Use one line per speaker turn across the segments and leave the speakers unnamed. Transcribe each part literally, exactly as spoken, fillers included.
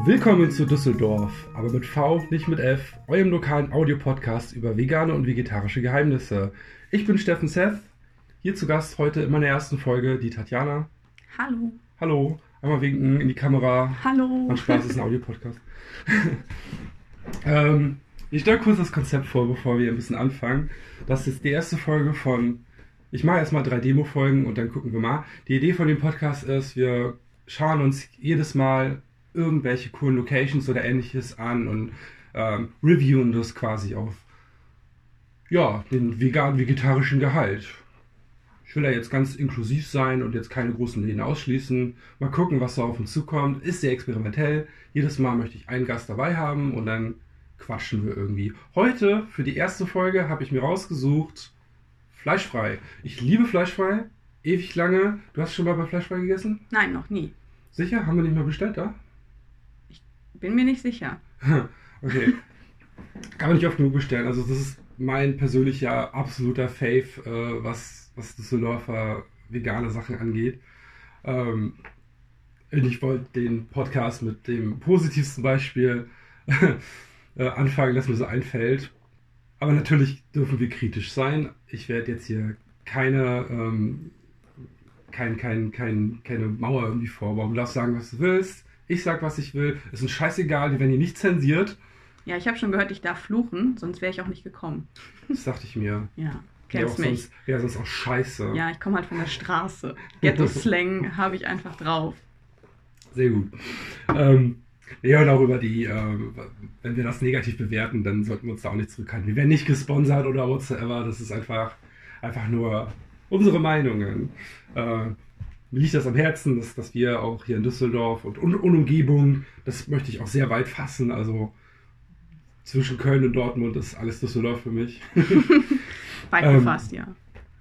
Willkommen zu Düsseldorf, aber mit V, nicht mit F, eurem lokalen Audiopodcast über vegane und vegetarische Geheimnisse. Ich bin Steffen Seth, hier zu Gast heute in meiner ersten Folge die Tatjana.
Hallo.
Hallo, einmal winken in die Kamera.
Hallo.
Macht Spaß, ist ein Audiopodcast. ähm, ich stelle kurz das Konzept vor, bevor wir ein bisschen anfangen. Das ist die erste Folge von, ich mache erstmal drei Demo-Folgen und dann gucken wir mal. Die Idee von dem Podcast ist, wir schauen uns jedes Mal irgendwelche coolen Locations oder ähnliches an und ähm, reviewen das quasi auf ja, den vegan-vegetarischen Gehalt. Ich will ja jetzt ganz inklusiv sein und jetzt keine großen Läden ausschließen. Mal gucken, was da auf uns zukommt. Ist sehr experimentell. Jedes Mal möchte ich einen Gast dabei haben und dann quatschen wir irgendwie. Heute, für die erste Folge, habe ich mir rausgesucht Fleischfrei. Ich liebe Fleischfrei. Ewig lange. Du hast schon mal bei Fleischfrei gegessen?
Nein, noch nie.
Sicher? Haben wir nicht mal bestellt da?
Bin mir nicht sicher.
Okay. Kann man nicht oft genug bestellen. Also das ist mein persönlicher absoluter Fave, äh, was, was Düsseldorfer vegane Sachen angeht. Ähm, ich wollte den Podcast mit dem positivsten Beispiel äh, anfangen, das mir so einfällt. Aber natürlich dürfen wir kritisch sein. Ich werde jetzt hier keine, ähm, kein, kein, kein, keine Mauer irgendwie vorbauen. Du darfst sagen, was du willst. Ich sag, was ich will. Ist uns scheißegal, wir werden hier nicht zensiert.
Ja, ich habe schon gehört, ich darf fluchen, sonst wäre ich auch nicht gekommen.
Das dachte ich mir.
Ja, kennst mich.
Sonst, wäre sonst auch scheiße.
Ja, ich komme halt von der Straße. Ghetto-Slang habe ich einfach drauf.
Sehr gut. Ähm, ja, und auch über die, äh, wenn wir das negativ bewerten, dann sollten wir uns da auch nicht zurückhalten. Wir werden nicht gesponsert oder whatsoever. Das ist einfach, einfach nur unsere Meinungen. Äh, Mir liegt das am Herzen, dass, dass wir auch hier in Düsseldorf und, und, und Umgebung, das möchte ich auch sehr weit fassen, also zwischen Köln und Dortmund ist alles Düsseldorf für mich.
Weit gefasst, ähm, ja.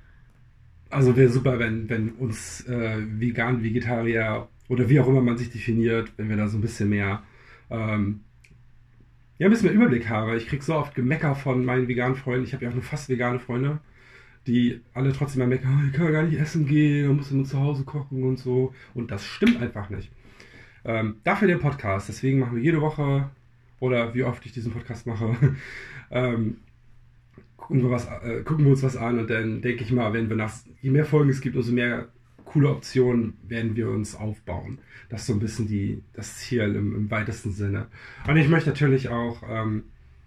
Also wäre super, wenn, wenn uns äh, vegan, Vegetarier oder wie auch immer man sich definiert, wenn wir da so ein bisschen mehr, ähm, ja, ein bisschen mehr Überblick haben. Ich kriege so oft Gemecker von meinen veganen Freunden, ich habe ja auch nur fast vegane Freunde, die alle trotzdem mal meckern, oh, ich kann gar nicht essen gehen, man muss immer zu Hause kochen und so. Und das stimmt einfach nicht. Ähm, dafür der Podcast. Deswegen machen wir jede Woche, oder wie oft ich diesen Podcast mache, ähm, gucken, wir was, äh, gucken wir uns was an. Und dann denke ich mal, wenn wir nach, je mehr Folgen es gibt, umso mehr coole Optionen werden wir uns aufbauen. Das ist so ein bisschen die, das Ziel im, im weitesten Sinne. Und ich möchte natürlich auch... Ähm,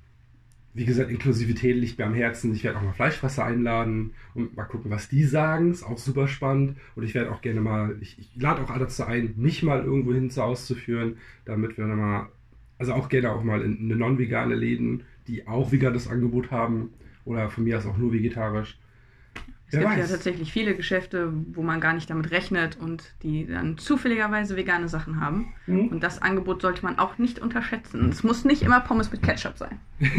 Wie gesagt, Inklusivität liegt mir am Herzen. Ich werde auch mal Fleischfresser einladen und mal gucken, was die sagen. Ist auch super spannend. Und ich werde auch gerne mal, ich, ich lade auch alle dazu ein, mich mal irgendwo hin zu auszuführen, damit wir dann mal, also auch gerne auch mal in eine non-vegane Läden, die auch veganes Angebot haben oder von mir aus auch nur vegetarisch.
Es gibt ja tatsächlich viele Geschäfte, wo man gar nicht damit rechnet und die dann zufälligerweise vegane Sachen haben. Mhm. Und das Angebot sollte man auch nicht unterschätzen. Es muss nicht immer Pommes mit Ketchup sein.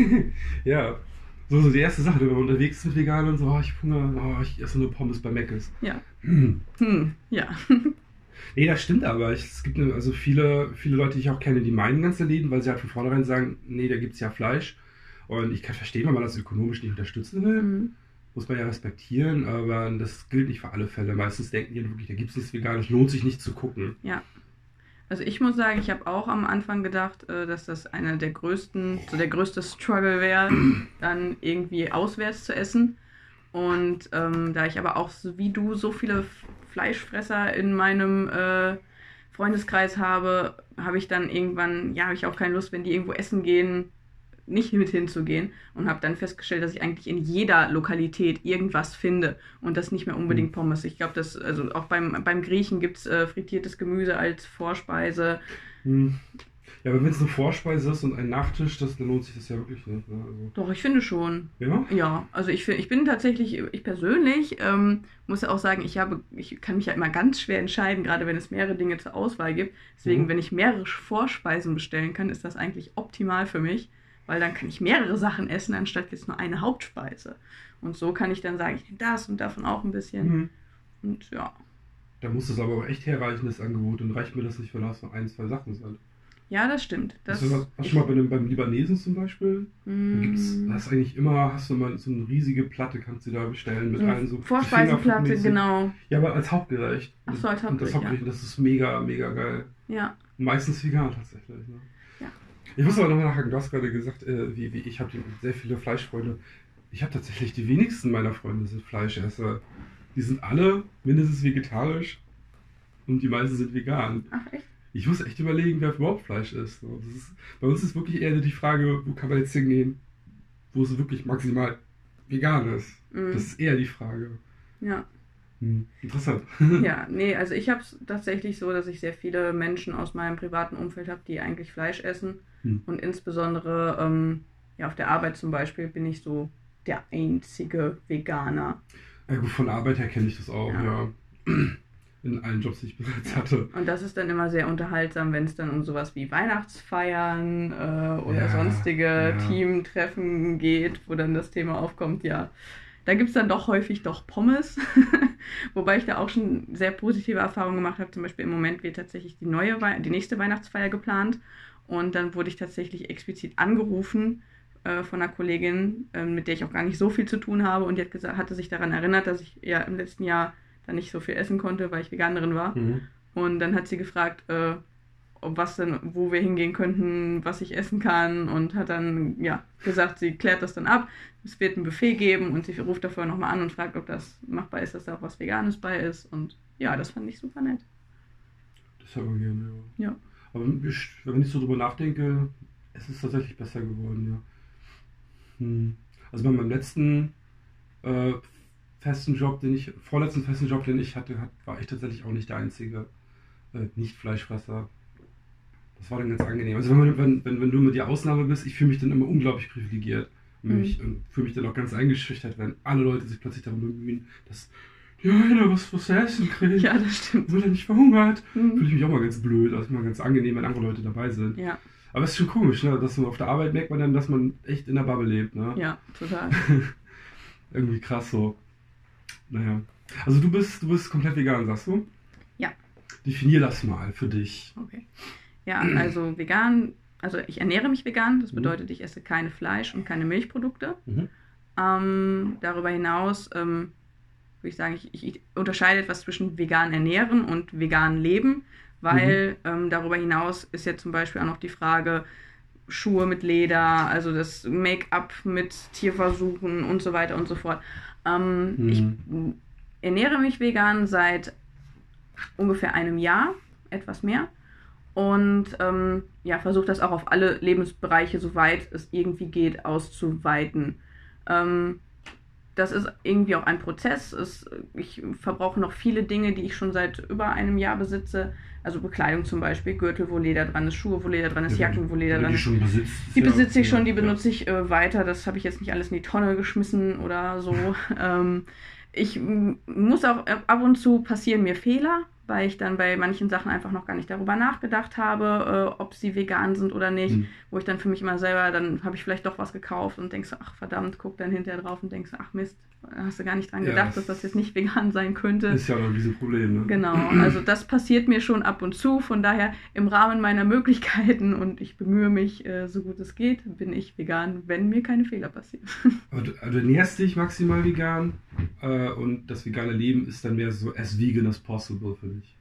Ja, so, so die erste Sache, wenn man unterwegs ist mit vegan und so, oh, ich hab Hunger, oh, ich esse nur Pommes bei Mc's.
Ja.
Hm.
Hm, ja.
Nee, das stimmt aber. Es gibt also viele, viele Leute, die ich auch kenne, die meinen ganze Läden, weil sie halt von vornherein sagen, nee, da gibt es ja Fleisch. Und ich kann verstehen, wenn man das ökonomisch nicht unterstützen will. Mhm. Muss man ja respektieren, aber das gilt nicht für alle Fälle. Meistens denken die wirklich, da gibt es nichts Veganes, lohnt sich nicht zu gucken.
Ja, also ich muss sagen, ich habe auch am Anfang gedacht, dass das einer der größten, so der größte Struggle wäre, dann irgendwie auswärts zu essen. Und ähm, da ich aber auch so wie du so viele Fleischfresser in meinem äh, Freundeskreis habe, habe ich dann irgendwann, ja, habe ich auch keine Lust, wenn die irgendwo essen gehen, nicht mit hinzugehen und habe dann festgestellt, dass ich eigentlich in jeder Lokalität irgendwas finde und das nicht mehr unbedingt Pommes. Ich glaube, dass also auch beim, beim Griechen gibt es äh, frittiertes Gemüse als Vorspeise.
Hm. Ja, aber wenn es eine Vorspeise ist und ein Nachtisch, das, dann lohnt sich das ja wirklich nicht. Ne? Also
Doch, ich finde schon.
Ja?
Ja, also ich, ich bin tatsächlich, ich persönlich ähm, muss ja auch sagen, ich habe, ich kann mich ja immer ganz schwer entscheiden, gerade wenn es mehrere Dinge zur Auswahl gibt. Deswegen, mhm. wenn ich mehrere Vorspeisen bestellen kann, ist das eigentlich optimal für mich. Weil dann kann ich mehrere Sachen essen, anstatt jetzt nur eine Hauptspeise. Und so kann ich dann sagen, ich nehme das und davon auch ein bisschen. Mhm. Und ja.
Da muss es aber auch echt herreichen, das Angebot. Und reicht mir das nicht, wenn das noch ein, zwei Sachen sind.
Ja, das stimmt. Das
hast du, was, hast du mal bei dem, beim Libanesen zum Beispiel? Mm. Da gibt's, hast eigentlich immer, hast du mal so eine riesige Platte, kannst du da bestellen mit
so
allen so
Vorspeisenplatte, genau.
Ja, aber als Hauptgericht.
Ach so, als Hauptgericht,
und das Hauptgericht,
ja.
Das ist mega, mega geil.
Ja,
Meistens vegan tatsächlich. Ne?
Ja.
Ich muss aber noch nachhaken, du hast gerade gesagt, äh, wie, wie ich habe sehr viele Fleischfreunde. Ich habe tatsächlich die wenigsten meiner Freunde sind Fleischesser. Die sind alle mindestens vegetarisch und die meisten sind vegan.
Ach echt?
Ich muss echt überlegen, wer überhaupt Fleisch isst. So, das ist, bei uns ist wirklich eher die Frage, wo kann man jetzt hingehen, wo es wirklich maximal vegan ist.
Mhm.
Das ist eher die Frage.
Ja.
Hm, interessant.
Ja, nee, also ich habe es tatsächlich so, dass ich sehr viele Menschen aus meinem privaten Umfeld habe, die eigentlich Fleisch essen.
Hm.
Und insbesondere ähm, ja, auf der Arbeit zum Beispiel bin ich so der einzige Veganer.
Ja gut, von Arbeit her kenne ich das auch, ja.
Ja.
In allen Jobs, die ich bereits hatte.
Und das ist dann immer sehr unterhaltsam, wenn es dann um sowas wie Weihnachtsfeiern äh, oder
Ja,
sonstige
ja.
Teamtreffen geht, wo dann das Thema aufkommt, ja. Da gibt es dann doch häufig doch Pommes, wobei ich da auch schon sehr positive Erfahrungen gemacht habe. Zum Beispiel im Moment wird tatsächlich die neue, Wei- die nächste Weihnachtsfeier geplant und dann wurde ich tatsächlich explizit angerufen äh, von einer Kollegin, äh, mit der ich auch gar nicht so viel zu tun habe und die hat gesagt, hatte sich daran erinnert, dass ich ja im letzten Jahr dann nicht so viel essen konnte, weil ich Veganerin war.
Mhm.
Und dann hat sie gefragt, äh, ob was denn, wo wir hingehen könnten, was ich essen kann und hat dann ja gesagt, sie klärt das dann ab. Es wird ein Buffet geben und sie ruft davor nochmal an und fragt, ob das machbar ist, dass da auch was Veganes bei ist. Und ja, das fand ich super nett.
Das hört man gerne, ja.
Ja.
Aber ich, wenn ich so drüber nachdenke, es ist tatsächlich besser geworden, ja. Hm. Also bei meinem letzten äh, festen Job, den ich, vorletzten festen Job, den ich hatte, hat, war ich tatsächlich auch nicht der einzige äh, Nicht-Fleischfresser. Das war dann ganz angenehm. Also wenn, man, wenn, wenn, wenn du immer die Ausnahme bist, ich fühle mich dann immer unglaublich privilegiert. Und
Mhm.
ich äh, fühle mich dann auch ganz eingeschüchtert, wenn alle Leute sich plötzlich darum bemühen, dass die eine was, was zu essen kriegt.
Ja, das stimmt.
Wird er nicht verhungert.
Mhm.
Fühle ich mich auch mal ganz blöd. Also immer ganz angenehm, wenn andere Leute dabei sind.
Ja,
Aber es ist schon komisch, ne? Dass so auf der Arbeit merkt man dann, dass man echt in der Bubble lebt, ne?
ja, total.
Irgendwie krass so. Naja. Also du bist, du bist komplett vegan, sagst du?
Ja.
Definier das mal für dich.
Okay. Ja, also vegan, also ich ernähre mich vegan, das
Mhm.
bedeutet, ich esse keine Fleisch und keine Milchprodukte.
Mhm.
Ähm, darüber hinaus ähm, würde ich sagen, ich, ich unterscheide etwas zwischen vegan ernähren und vegan leben, weil ähm, darüber hinaus ist ja zum Beispiel auch noch die Frage Schuhe mit Leder, also das Make-up mit Tierversuchen und so weiter und so fort. Ähm,
Mhm.
Ich ernähre mich vegan seit ungefähr einem Jahr, etwas mehr. Und ähm, ja, versuche das auch auf alle Lebensbereiche, soweit es irgendwie geht, auszuweiten. Ähm, das ist irgendwie auch ein Prozess. Es, ich verbrauche noch viele Dinge, die ich schon seit über einem Jahr besitze. Also Bekleidung zum Beispiel, Gürtel, wo Leder dran ist, Schuhe, wo Leder dran ist,
Ja,
Jacken, wo
wenn
Leder
du
dran
die
ist.
schon besitzt.
Die
ja,
besitze ich schon, die
ja,
benutze ich äh, weiter. Das habe ich jetzt nicht alles in die Tonne geschmissen oder so. ähm, ich m- muss auch äh, ab und zu passieren mir Fehler, weil ich dann bei manchen Sachen einfach noch gar nicht darüber nachgedacht habe, äh, ob sie vegan sind oder nicht.
Mhm.
Wo ich dann für mich immer selber, dann habe ich vielleicht doch was gekauft und denkst so, ach verdammt, guck dann hinterher drauf und denkst, ach Mist, hast du gar nicht dran
Ja,
gedacht,
das
dass das jetzt nicht vegan sein könnte.
Ist ja noch ein Riesenproblem, ne?
Genau, also das passiert mir schon ab und zu, von daher im Rahmen meiner Möglichkeiten und ich bemühe mich, äh, so gut es geht, bin ich vegan, wenn mir keine Fehler passieren.
Aber du, also du ernährst dich maximal vegan äh, und das vegane Leben ist dann mehr so as vegan as possible für dich.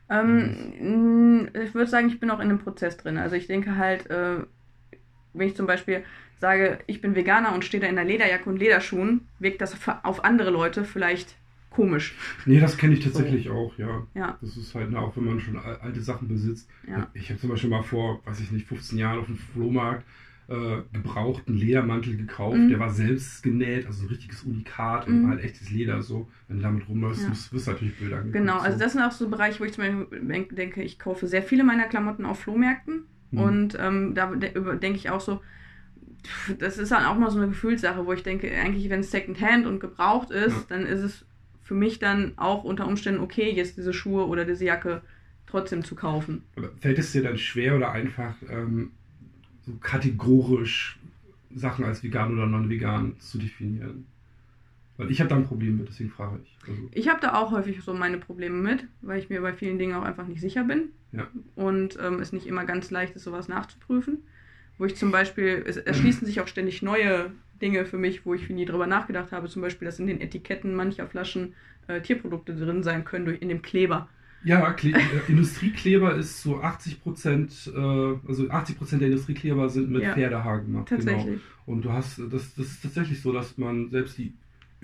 Ähm, ich würde sagen, ich bin auch in einem Prozess drin. Also ich denke halt, äh, wenn ich zum Beispiel sage, ich bin Veganer und stehe da in einer Lederjacke und Lederschuhen, wirkt das für- auf andere Leute vielleicht komisch.
Nee, das kenne ich tatsächlich auch, ja.
Ja.
Das ist halt, ne, auch wenn man schon al- alte Sachen besitzt.
Ja.
Ich habe zum Beispiel mal vor, weiß ich nicht, fünfzehn Jahren auf dem Flohmarkt äh, gebrauchten Ledermantel gekauft.
Mhm.
Der war selbst genäht, also ein richtiges Unikat
Mhm.
und halt echtes Leder so. Wenn du damit rumläufst,
Ja.
wirst wirst du natürlich blöd angeguckt.
Genau, also
so.
das sind auch so Bereiche, wo ich zum Beispiel denk- denke, ich kaufe sehr viele meiner Klamotten auf Flohmärkten.
Mhm.
Und ähm, da de- über- denke ich auch so, pff, das ist dann auch mal so eine Gefühlssache, wo ich denke, eigentlich, wenn es Secondhand und gebraucht ist,
Ja.
dann ist es für mich dann auch unter Umständen okay, jetzt diese Schuhe oder diese Jacke trotzdem zu kaufen.
Aber fällt es dir dann schwer oder einfach ähm, so kategorisch Sachen als vegan oder non-vegan zu definieren? Weil ich habe da ein Problem mit, deswegen frage ich. Also,
Ich habe da auch häufig so meine Probleme mit, weil ich mir bei vielen Dingen auch einfach nicht sicher bin.
Ja.
Und ähm, es nicht immer ganz leicht ist, sowas nachzuprüfen. Wo ich zum Beispiel, es erschließen sich auch ständig neue Dinge für mich, wo ich nie drüber nachgedacht habe. Zum Beispiel, dass in den Etiketten mancher Flaschen äh, Tierprodukte drin sein können durch, in dem Kleber.
Ja, Kle äh, Industriekleber ist so achtzig Prozent, äh, also achtzig Prozent der Industriekleber sind mit
Ja,
Pferdehaar gemacht, genau.
tatsächlich.
Und du hast, das, das ist tatsächlich so, dass man selbst die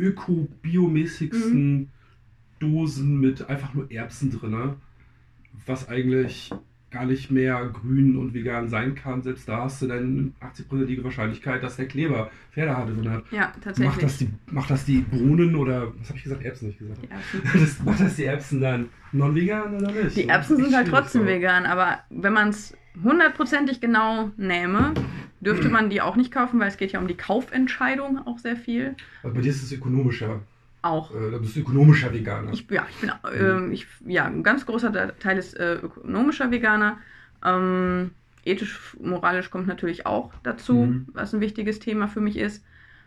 Mhm.
öko-biomäßigsten Dosen mit einfach nur Erbsen drin, was eigentlich gar nicht mehr grün und vegan sein kann, selbst da hast du dann achtzig-prozentige Wahrscheinlichkeit, dass der Kleber Pferdehaar drin hat.
Ja,
Macht das
tatsächlich.
die, macht das die Bohnen oder, was habe ich gesagt, Erbsen nicht gesagt?
Die Erbsen.
Das, macht das die Erbsen dann non-vegan oder nicht?
Die
Das
Erbsen
ist echt
sind halt
schwierig
trotzdem
so.
vegan, aber wenn man es hundertprozentig genau nähme, dürfte man die auch nicht kaufen, weil es geht ja um die Kaufentscheidung auch sehr viel.
Also bei dir ist es ökonomischer.
Auch.
Äh, da bist du ökonomischer Veganer.
Ich, ja, ich bin, ähm, ich, ja, ein ganz großer Teil ist äh, ökonomischer Veganer. Ähm, ethisch, moralisch kommt natürlich auch dazu,
Mhm.
was ein wichtiges Thema für mich ist.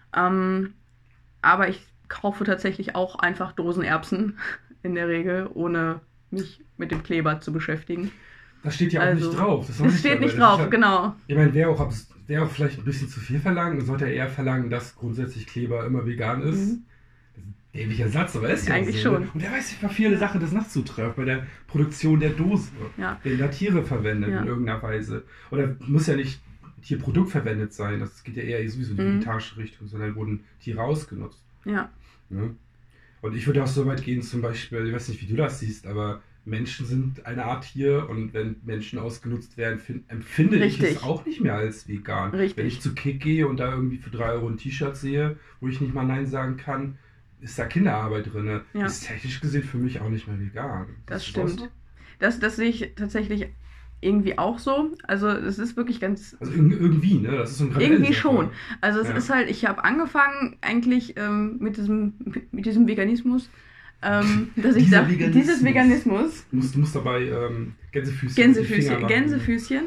Ähm, aber ich kaufe tatsächlich auch einfach Dosenerbsen in der Regel, ohne mich mit dem Kleber zu beschäftigen.
Das steht ja auch
Also,
nicht drauf. Das, soll
Es steht
dabei.
nicht
Das ist
drauf,
ja,
genau.
ich meine, wäre auch, abs- wäre auch vielleicht ein bisschen zu viel verlangen. Man sollte ja eher verlangen, dass grundsätzlich Kleber immer vegan ist.
Mhm.
Das ist ein dämlicher Satz, aber ist ja
Eigentlich
so.
schon.
Ne? Und wer weiß, wie viele Sachen das nachzutreffen bei der Produktion der Dose.
Ja.
Werden da Tiere verwendet
Ja.
in irgendeiner Weise. Oder muss ja nicht Tierprodukt verwendet sein. Das geht ja eher sowieso in die
Mhm.
vegetarische Richtung, sondern wurden Tiere ausgenutzt.
Ja.
Ne? Und ich würde auch so weit gehen, zum Beispiel, ich weiß nicht, wie du das siehst, aber Menschen sind eine Art Tier und wenn Menschen ausgenutzt werden, find, empfinde ich
Richtig.
es auch nicht mehr als vegan.
Richtig.
Wenn ich zu Kick gehe und da irgendwie für drei Euro ein T-Shirt sehe, wo ich nicht mal Nein sagen kann, ist da Kinderarbeit drin.
Ja.
Ist technisch gesehen für mich auch nicht mehr vegan.
Das
Ist auch
stimmt.
so?
Das, das sehe ich tatsächlich irgendwie auch so. Also es ist wirklich ganz...
Also irg- irgendwie, ne? Das ist so ein graduelle
Irgendwie
Sache.
schon. Also es
Ja.
ist halt, ich habe angefangen eigentlich ähm, mit, diesem, mit diesem Veganismus, ähm, dass ich
Dieser
da,
Veganismus.
dieses Veganismus,
Du musst, du musst dabei ähm, Gänsefüßchen, auf die
Gänsefüßchen,
Finger machen.
Gänsefüßchen,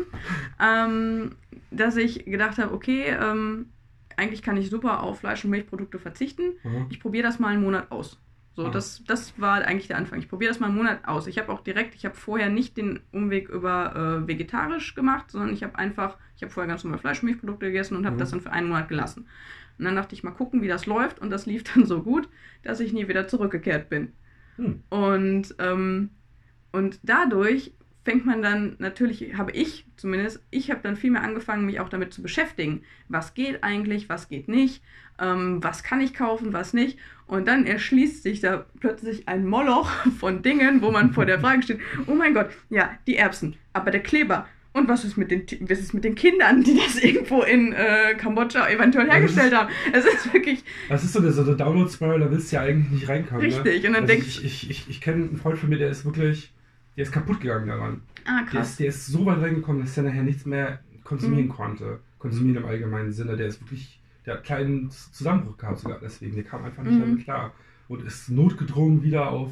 ähm, dass ich gedacht habe, okay, ähm, eigentlich kann ich super auf Fleisch- und Milchprodukte verzichten.
Mhm.
Ich probiere das mal einen Monat aus. So,
Ah.
das, das war eigentlich der Anfang. Ich probiere das mal einen Monat aus. Ich habe auch direkt, ich habe vorher nicht den Umweg über äh, vegetarisch gemacht, sondern ich habe einfach, ich habe vorher ganz normal Fleisch- und Milchprodukte gegessen und habe
Mhm.
das dann für einen Monat gelassen. Und dann dachte ich mal gucken, wie das läuft. Und das lief dann so gut, dass ich nie wieder zurückgekehrt bin.
Hm.
Und, ähm, und dadurch fängt man dann natürlich, habe ich zumindest, ich habe dann viel mehr angefangen, mich auch damit zu beschäftigen. Was geht eigentlich, was geht nicht, ähm, was kann ich kaufen, was nicht. Und dann erschließt sich da plötzlich ein Moloch von Dingen, wo man vor der Frage steht, oh mein Gott, ja, die Erbsen, aber der Kleber. Und was ist mit den, was ist mit den Kindern, die das irgendwo in äh, Kambodscha eventuell hergestellt haben? Es ist wirklich
Das ist so eine, so eine Download-Spiral, da willst du ja eigentlich nicht reinkommen.
richtig.
Ne?
Und dann
Also
denkst
ich ich, ich, ich kenne einen Freund von mir, der ist wirklich, der ist kaputt gegangen daran.
ah
Der
krass.
ist, der ist so weit reingekommen, dass er nachher nichts mehr konsumieren
Mhm.
konnte. Konsumieren im allgemeinen Sinne. Der ist wirklich, der hat einen kleinen Zusammenbruch gehabt sogar deswegen. Der kam einfach nicht
Mhm.
damit klar. Und ist notgedrungen wieder auf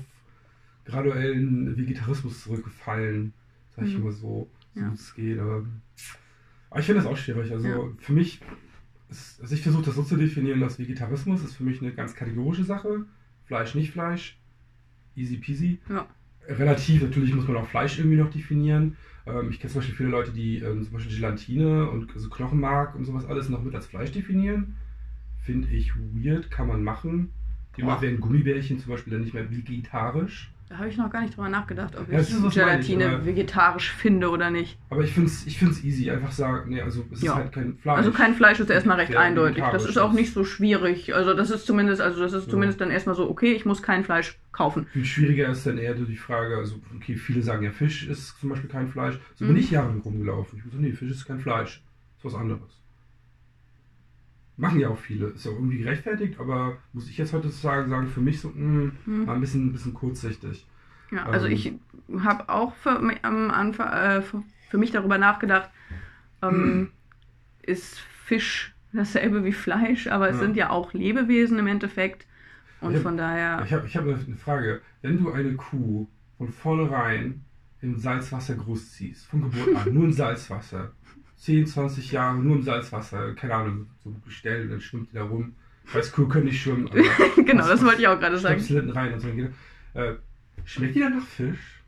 graduellen Vegetarismus zurückgefallen. Sag ich
Mhm.
immer so, so
Ja.
gut es geht. Aber, aber ich finde das auch schwierig. Also
Ja.
für mich, ist, also ich versuche das so zu definieren, dass Vegetarismus ist für mich eine ganz kategorische Sache. Fleisch, nicht Fleisch. Easy peasy.
Ja.
Relativ, natürlich muss man auch Fleisch irgendwie noch definieren. Ähm, ich kenne zum Beispiel viele Leute, die ähm, zum Beispiel Gelatine und also Knochenmark und sowas alles noch mit als Fleisch definieren. Finde ich weird, kann man machen. Demnach
Boah.
wären Gummibärchen zum Beispiel dann nicht mehr vegetarisch.
Da habe ich noch gar nicht drüber nachgedacht, ob
Ja, das
ich
ist, was meine ich,
Gelatine
aber-
vegetarisch finde oder nicht.
Aber ich finde es ich find's easy, einfach sagen, nee, also es
Ja.
ist halt kein Fleisch.
Also kein Fleisch ist erstmal recht
Der
eindeutig. Das
vegetarisch
ist auch
ist.
nicht so schwierig. Also das ist zumindest, also das ist
Ja.
zumindest dann erstmal so, okay, ich muss kein Fleisch kaufen.
Viel schwieriger ist dann eher so die Frage, also okay, viele sagen ja, Fisch ist zum Beispiel kein Fleisch. So
Mhm.
bin ich jahrelang rumgelaufen. Ich bin so, nee, Fisch ist kein Fleisch. Ist was anderes. Machen ja auch viele. Ist ja auch irgendwie gerechtfertigt, aber muss ich jetzt heute sagen, sagen für mich so, mh,
Hm.
war ein bisschen, ein bisschen kurzsichtig.
Ja, also
Ähm.
ich habe auch für, mi- am Anfang äh, für, für mich darüber nachgedacht, ähm, ist Fisch dasselbe wie Fleisch, aber es
Ja.
sind ja auch Lebewesen im Endeffekt. Und
Ja.
von daher,
Ich habe ich hab eine Frage. Wenn du eine Kuh von vornherein im Salzwasser großziehst, von Geburt an, nur im Salzwasser, zehn, zwanzig Jahre nur im Salzwasser, keine Ahnung, so gestellt, dann schwimmt die da rum. Ich weiß, Kuh können nicht schwimmen, aber
genau, das wollte ich auch gerade sagen.
Stöpsel hinten rein und so. Äh, schmeckt die dann nach Fisch?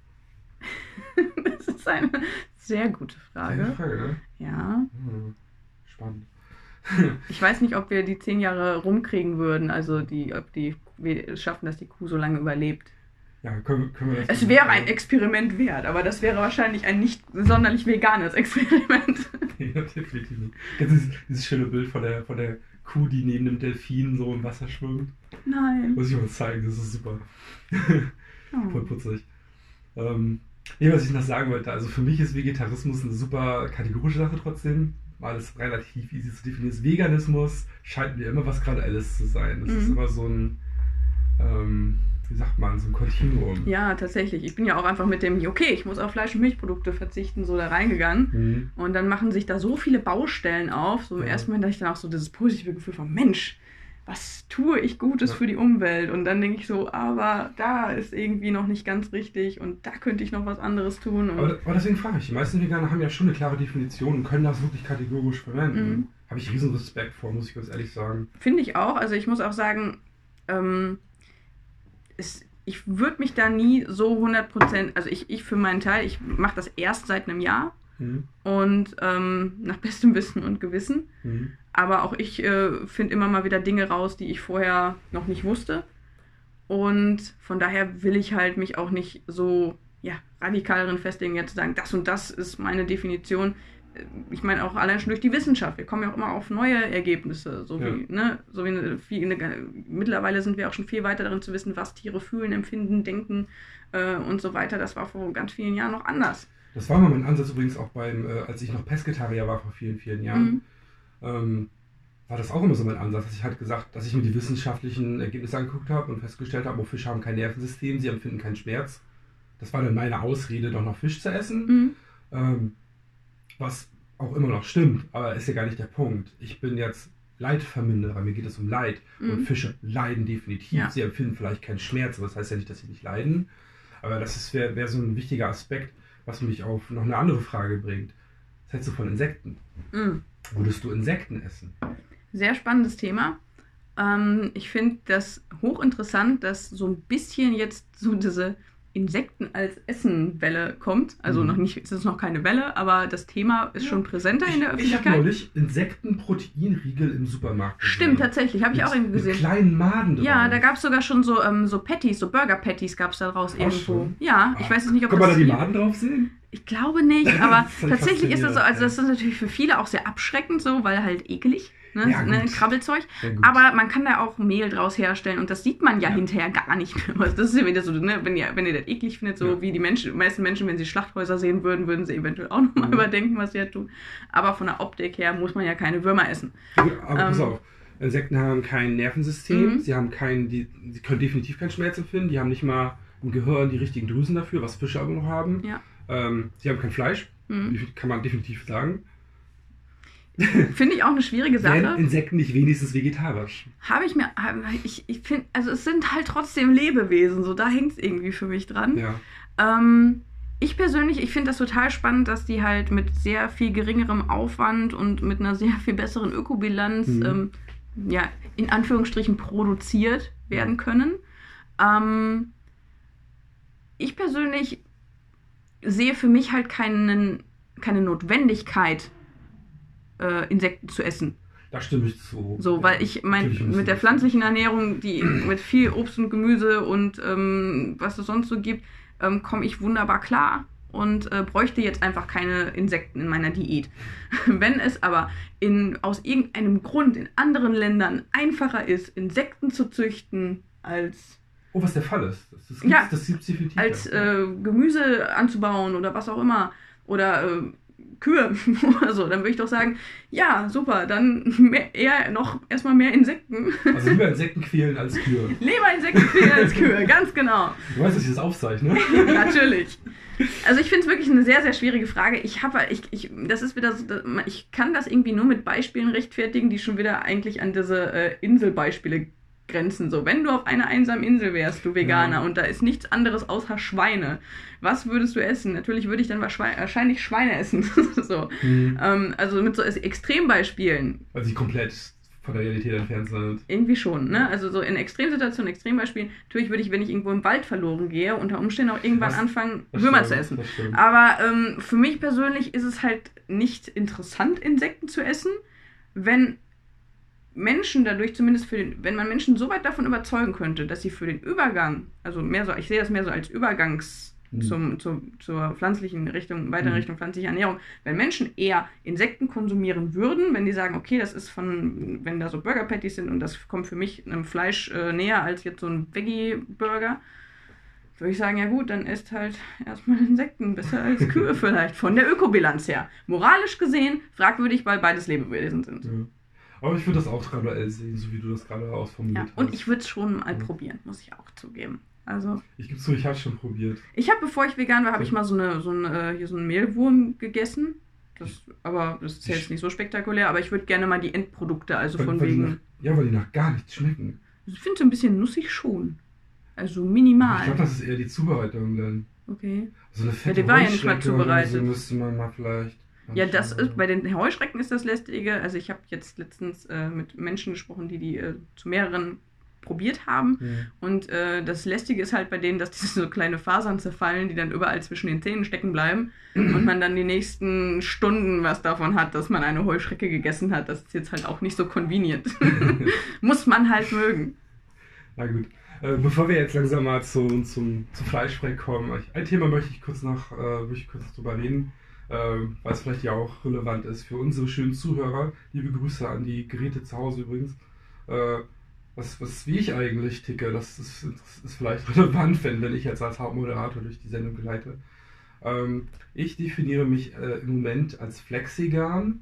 Das ist eine sehr gute
Eine
Frage.
Frage, ne?
Ja.
Hm, spannend.
Ich weiß nicht, ob wir die zehn Jahre rumkriegen würden, also die, ob die wir es schaffen, dass die Kuh so lange überlebt.
Ja, können, können wir das
Es wäre ein Experiment wert, aber das wäre wahrscheinlich ein nicht sonderlich veganes Experiment.
Ja, definitiv nicht. Dieses, dieses schöne Bild von der, von der Kuh, die neben dem Delfin so im Wasser schwimmt.
Nein.
Muss ich mal zeigen, das ist super.
Oh.
Voll putzig. Ähm, nee, was ich noch sagen wollte, also für mich ist Vegetarismus eine super kategorische Sache trotzdem, weil es relativ easy zu definieren ist. Veganismus scheint mir immer was Graduelles zu sein. Das
Mhm.
ist immer so ein, ähm, wie sagt man, so ein Kontinuum.
Ja, tatsächlich. Ich bin ja auch einfach mit dem, okay, ich muss auf Fleisch- und Milchprodukte verzichten, so da reingegangen.
Mhm.
Und dann machen sich da so viele Baustellen auf. So im
Ja.
ersten Moment hatte ich dann auch so dieses positive Gefühl von, Mensch, was tue ich Gutes
Ja.
für die Umwelt? Und dann denke ich so, aber da ist irgendwie noch nicht ganz richtig und da könnte ich noch was anderes tun. Und
Aber, aber deswegen frage ich, die meisten Veganer haben ja schon eine klare Definition und können das wirklich kategorisch verwenden.
Mhm.
Habe ich riesen Respekt vor, muss ich ganz ehrlich sagen.
finde ich auch. Also ich muss auch sagen, ähm, es, ich würde mich da nie so hundert Prozent, also ich, ich für meinen Teil, ich mache das erst seit einem Jahr
Mhm.
und ähm, nach bestem Wissen und Gewissen.
Mhm.
Aber auch ich äh, finde immer mal wieder Dinge raus, die ich vorher noch nicht wusste. Und von daher will ich halt mich auch nicht so ja, radikal darin festlegen, jetzt zu sagen, das und das ist meine Definition. Ich meine auch allein schon durch die Wissenschaft. Wir kommen ja auch immer auf neue Ergebnisse. So
Ja.
wie, ne, so wie eine, viel, eine, mittlerweile sind wir auch schon viel weiter darin zu wissen, was Tiere fühlen, empfinden, denken äh, und so weiter. Das war vor ganz vielen Jahren noch anders.
Das war mal mein Ansatz übrigens auch beim, äh, als ich noch Pesketarier war vor vielen, vielen Jahren.
Mhm.
Ähm, war das auch immer so mein Ansatz, dass ich halt gesagt, dass ich mir die wissenschaftlichen Ergebnisse angeguckt habe und festgestellt habe, oh, Fische haben kein Nervensystem, sie empfinden keinen Schmerz. Das war dann meine Ausrede, doch noch Fisch zu essen.
Mhm.
Ähm, was auch immer noch stimmt, aber ist ja gar nicht der Punkt. Ich bin jetzt Leidverminderer, mir geht es um Leid.
Mhm.
Und Fische leiden definitiv.
Ja.
Sie empfinden vielleicht keinen Schmerz, aber das heißt ja nicht, dass sie nicht leiden. Aber das wäre wär so ein wichtiger Aspekt, was mich auf noch eine andere Frage bringt. Was hältst du von Insekten?
Mhm.
Würdest du Insekten essen?
Sehr spannendes Thema. Ähm, ich finde das hochinteressant, dass so ein bisschen jetzt so diese Insekten als Essen-Welle kommt. Also
Mhm.
noch nicht, es ist noch keine Welle, aber das Thema ist
Ja.
schon präsenter in der
Ich, ich habe
Öffentlichkeit.
neulich Insektenproteinriegel im Supermarkt gesehen.
Stimmt, tatsächlich, habe ich
Mit-
auch irgendwie gesehen.
Mit kleinen Maden drauf.
Ja, da gab es sogar schon so, ähm, so Patties, so Burger-Patties gab es da raus
Auch
irgendwo.
schon?
Ja, ich
Ah,
weiß jetzt nicht, ob
Kann man
das
da die
hier-
Maden drauf sehen?
Ich glaube nicht, aber
Das fand ich
tatsächlich ist das so,
faszinierend,
also das ist natürlich für viele auch sehr abschreckend so, weil halt ekelig, ne,
Ja,
ne
gut.
Krabbelzeug.
Ja, gut.
Aber man kann da auch Mehl draus herstellen und das sieht man ja,
Ja.
hinterher gar nicht mehr. Also das ist ja wieder so, ne, wenn ihr, wenn ihr das eklig findet, so
Ja.
wie die Menschen, die meisten Menschen, wenn sie Schlachthäuser sehen würden, würden sie eventuell auch nochmal
Mhm.
überdenken, was sie ja tun. Aber von der Optik her muss man ja keine Würmer essen.
Gut, aber pass
Ähm,
auf. Insekten haben kein Nervensystem,
Mhm.
sie haben kein, die, sie können definitiv keinen Schmerz empfinden, die haben nicht mal im Gehirn die richtigen Drüsen dafür, was Fische aber noch haben.
Ja.
Ähm, sie haben kein Fleisch,
Mhm.
kann man definitiv sagen.
Finde ich auch eine schwierige Sache.
Wären Insekten nicht wenigstens vegetarisch?
Habe ich mir, hab- ich, ich finde, also es sind halt trotzdem Lebewesen, so da hängt es irgendwie für mich dran.
Ja.
Ähm, ich persönlich, ich finde das total spannend, dass die halt mit sehr viel geringerem Aufwand und mit einer sehr viel besseren Ökobilanz,
Mhm.
ähm, ja, in Anführungsstrichen produziert werden können. Ähm, ich persönlich sehe für mich halt keinen, keine Notwendigkeit, äh, Insekten zu essen.
Da stimme ich zu.
So,
Ja,
weil ich mein,
natürlich müssen
mit der
wir-
pflanzlichen Ernährung, die mit viel Obst und Gemüse und ähm, was es sonst so gibt, ähm, komme ich wunderbar klar und äh, bräuchte jetzt einfach keine Insekten in meiner Diät. Wenn es aber in, aus irgendeinem Grund in anderen Ländern einfacher ist, Insekten zu züchten, als,
Oh, was der Fall ist. Das, das
Ja,
gibt's, das gibt's definitiv.
als
ja.
äh, Gemüse anzubauen oder was auch immer, oder äh, Kühe oder so, dann würde ich doch sagen, ja, super, dann mehr, eher noch erstmal mehr Insekten.
Also lieber Insekten quälen als Kühe.
Lieber Insekten als Kühe, ganz genau.
Du weißt, dass ich das aufzeichne.
Natürlich. Also ich finde es wirklich eine sehr, sehr schwierige Frage. Ich habe, ich, ich, das ist wieder so, ich kann das irgendwie nur mit Beispielen rechtfertigen, die schon wieder eigentlich an diese äh, Inselbeispiele grenzen. So, wenn du auf einer einsamen Insel wärst, du Veganer,
Ja.
und da ist nichts anderes außer Schweine, was würdest du essen? Natürlich würde ich dann wahrscheinlich wahrscheinlich Schweine essen. so.
Mhm.
ähm, also mit so Extrembeispielen
Weil sie komplett von der Realität entfernt sind.
irgendwie schon, ne? Also so in Extremsituationen, Extrembeispielen, natürlich würde ich, wenn ich irgendwo im Wald verloren gehe, unter Umständen auch irgendwann
Das-
anfangen,
Das
Würmer
stimmt,
zu essen.
Das stimmt.
Aber ähm, für mich persönlich ist es halt nicht interessant, Insekten zu essen, wenn Menschen dadurch zumindest für den, wenn man Menschen so weit davon überzeugen könnte, dass sie für den Übergang, also mehr so, ich sehe das mehr so als Übergangs mhm. zum, zur, zur pflanzlichen Richtung, weiteren mhm. Richtung pflanzliche Ernährung, wenn Menschen eher Insekten konsumieren würden, wenn die sagen, okay, das ist von, wenn da so Burger Patties sind und das kommt für mich einem Fleisch äh, näher als jetzt so ein Veggie-Burger, würde ich sagen, ja gut, dann isst halt erstmal Insekten, besser als Kühe vielleicht, von der Ökobilanz her. Moralisch gesehen fragwürdig, weil beides Lebewesen sind.
Ja. Aber ich würde das auch graduell sehen, so wie du das gerade ausformuliert
ja,
hast.
Und ich würde es schon mal ja. probieren, muss ich auch zugeben. Also,
ich gebe zu, ich habe es schon probiert.
Ich habe, bevor ich vegan war, habe ich mal so, eine, so, eine, hier so einen Mehlwurm gegessen. Das, aber das ist jetzt nicht so spektakulär, aber ich würde gerne mal die Endprodukte, also
weil,
von
weil
wegen...
Nach, ja, weil die nach gar nichts schmecken.
Ich finde so ein bisschen nussig schon. Also minimal.
Ich glaube, das ist eher die Zubereitung dann.
Okay.
So eine fette
ja, die war ja nicht mal zubereitet.
So müsste man mal vielleicht...
Ja, das ist, bei den Heuschrecken ist das Lästige. Also ich habe jetzt letztens äh, mit Menschen gesprochen, die die äh, zu mehreren probiert haben.
Mhm.
Und äh, das Lästige ist halt bei denen, dass diese so kleine Fasern zerfallen, die dann überall zwischen den Zähnen stecken bleiben. Und man dann die nächsten Stunden was davon hat, dass man eine Heuschrecke gegessen hat. Das ist jetzt halt auch nicht so convenient. Muss man halt mögen.
Na gut. Äh, bevor wir jetzt langsam mal zu, zum, zum Fleischsprech kommen, ein Thema möchte ich kurz noch, äh, möchte ich kurz noch drüber reden. Ähm, weil es vielleicht ja auch relevant ist für unsere schönen Zuhörer. Liebe Grüße an die Geräte zu Hause übrigens. Äh, was, was, wie ich eigentlich ticke, das ist, das ist vielleicht relevant, wenn, wenn ich jetzt als Hauptmoderator durch die Sendung geleite. Ähm, ich definiere mich äh, im Moment als Flexigan.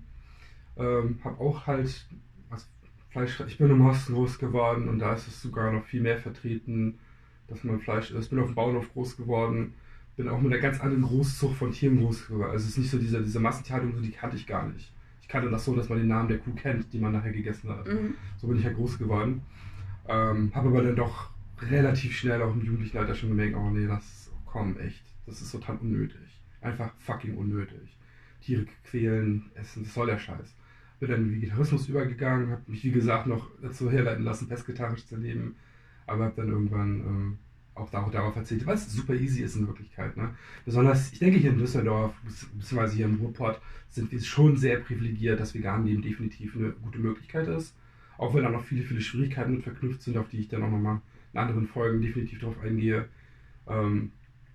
Ähm, habe auch halt als Fleisch, ich bin im Osten groß geworden und da ist es sogar noch viel mehr vertreten, dass man Fleisch isst. Ich bin auf dem Bauernhof groß geworden. Bin auch mit einer ganz anderen Großzucht von Tieren groß geworden. Also es ist nicht so diese, diese Massentierhaltung, die kannte ich gar nicht. Ich kannte das so, dass man den Namen der Kuh kennt, die man nachher gegessen hat.
Mhm.
So bin ich halt groß geworden. Ähm, habe aber dann doch relativ schnell auch im jugendlichen Alter schon gemerkt, oh nee, das, oh komm, echt, das ist total unnötig. Einfach fucking unnötig. Tiere quälen, essen, das soll der Scheiß. Bin dann in den Vegetarismus übergegangen, habe mich wie gesagt noch dazu herleiten lassen, vegetarisch zu leben, aber habe dann irgendwann... Ähm, auch darauf verzichtet, weil es super easy ist in Wirklichkeit. Ne? Besonders, ich denke hier in Düsseldorf, beziehungsweise hier im Ruhrpott, sind wir schon sehr privilegiert, dass vegan Leben definitiv eine gute Möglichkeit ist. Auch wenn da noch viele, viele Schwierigkeiten mit verknüpft sind, auf die ich dann auch nochmal in anderen Folgen definitiv drauf eingehe. Ähm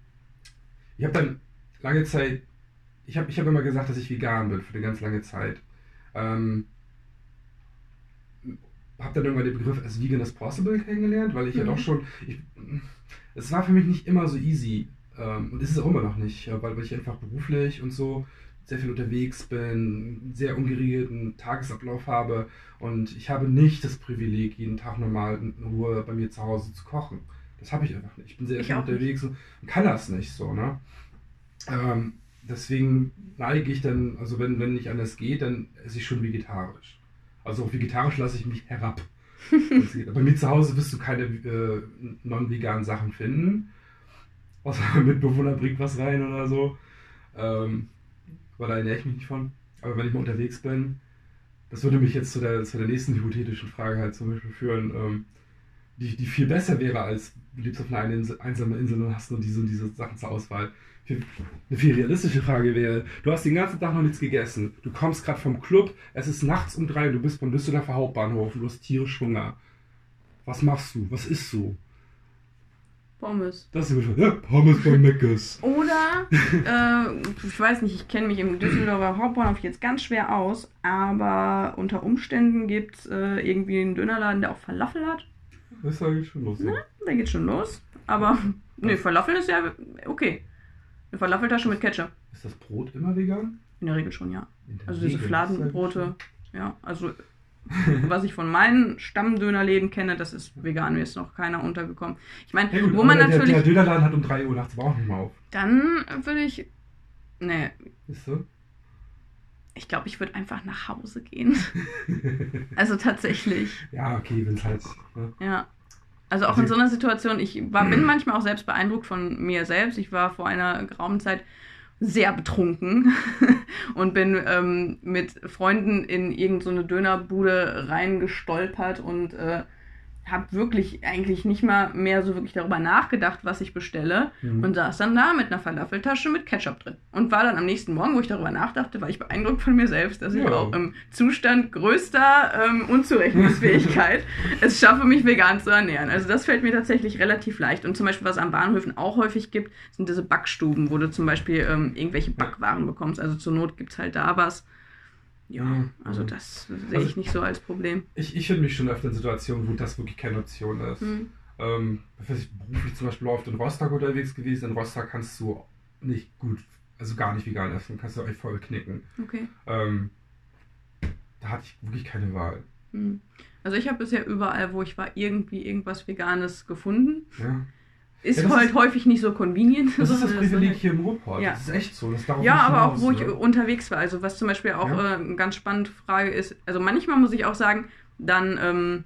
ich habe dann lange Zeit, ich habe ich hab immer gesagt, dass ich vegan bin, für eine ganz lange Zeit. Ähm habe dann irgendwann den Begriff as vegan as possible kennengelernt, weil ich mhm. ja doch schon, ich, es war für mich nicht immer so easy ähm, und ist es auch immer noch nicht, weil, weil ich einfach beruflich und so sehr viel unterwegs bin, sehr ungeregelten Tagesablauf habe und ich habe nicht das Privileg, jeden Tag normal in Ruhe bei mir zu Hause zu kochen. Das habe ich einfach nicht. Ich bin sehr ich viel unterwegs nicht. und kann das nicht so, ne? Ähm, deswegen neige ich dann, also wenn, wenn nicht anders geht, dann esse ich schon vegetarisch. Also auf vegetarisch lasse ich mich herab. Bei mir zu Hause wirst du keine äh, non-veganen Sachen finden. Außer mein Mitbewohner bringt was rein oder so. Ähm, aber da ernähre ich mich nicht von. Aber wenn ich mal unterwegs bin, das würde mich jetzt zu der, zu der nächsten hypothetischen Frage halt zum Beispiel führen, ähm, die, die viel besser wäre, als du lebst auf einer Insel, einsamen Insel und hast nur diese und diese Sachen zur Auswahl. Eine viel realistische Frage wäre, du hast den ganzen Tag noch nichts gegessen, du kommst gerade vom Club, es ist nachts um drei und du bist beim Düsseldorfer Hauptbahnhof und du hast tierisch Hunger. Was machst du? Was isst du?
Pommes.
Das ist ja, Pommes bei Meckes.
Oder, äh, ich weiß nicht, ich kenne mich im Düsseldorfer Hauptbahnhof jetzt ganz schwer aus, aber unter Umständen gibt es äh, irgendwie einen Dönerladen, der auch Falafel hat.
Das geht schon los.
Ne? Da geht schon los. Aber, ne, Falafel ist ja okay. Eine Falafeltasche mit Ketchup.
Ist das Brot immer vegan?
In der Regel schon, ja. Also
Regel,
diese Fladenbrote. Ja, also was ich von meinen Stammdönerläden kenne, das ist vegan. Mir ist noch keiner untergekommen. Ich meine,
hey,
wo man
der,
natürlich...
Der Dönerladen hat um drei Uhr nachts aber auch nicht mehr auf.
Dann würde ich... Ne.
Ist so?
Ich glaube, ich würde einfach nach Hause gehen. Also tatsächlich.
Ja, okay, wenn es halt... Ne?
Ja. Also auch in so einer Situation, ich war, bin manchmal auch selbst beeindruckt von mir selbst. Ich war vor einer geraumen Zeit sehr betrunken und bin ähm, mit Freunden in irgendeine so Dönerbude reingestolpert und äh, habe wirklich eigentlich nicht mal mehr so wirklich darüber nachgedacht, was ich bestelle
Mhm.
und saß dann da mit einer Falafeltasche mit Ketchup drin und war dann am nächsten Morgen, wo ich darüber nachdachte, war ich beeindruckt von mir selbst, dass ich
Ja.
auch im Zustand größter ähm, Unzurechnungsfähigkeit es schaffe, mich vegan zu ernähren. Also das fällt mir tatsächlich relativ leicht. Und zum Beispiel, was es an Bahnhöfen auch häufig gibt, sind diese Backstuben, wo du zum Beispiel ähm, irgendwelche Backwaren bekommst. Also zur Not gibt es halt da was. Ja, also das sehe
Also
ich nicht so als Problem.
Ich, ich finde mich schon öfter in Situationen, wo das wirklich keine Option ist.
Hm.
Ähm, ich weiß nicht, beruflich zum Beispiel oft in Rostock unterwegs gewesen. In Rostock kannst du nicht gut, also gar nicht vegan essen, kannst du echt voll knicken.
Okay.
Ähm, da hatte ich wirklich keine Wahl.
Hm. Also ich habe bisher überall, wo ich war, irgendwie irgendwas Veganes gefunden.
Ja.
Ist
Ja, das
halt
ist-
häufig nicht so convenient.
Das ist das
sondern
Privileg
halt-
hier im Ruhrpott.
Ja.
Das ist echt so. Das darauf
Ja,
nicht
aber auch
hinaus,
wo ich
ne?
unterwegs war. Also was zum Beispiel auch
Ja.
äh, eine ganz spannende Frage ist, also manchmal muss ich auch sagen, dann ähm,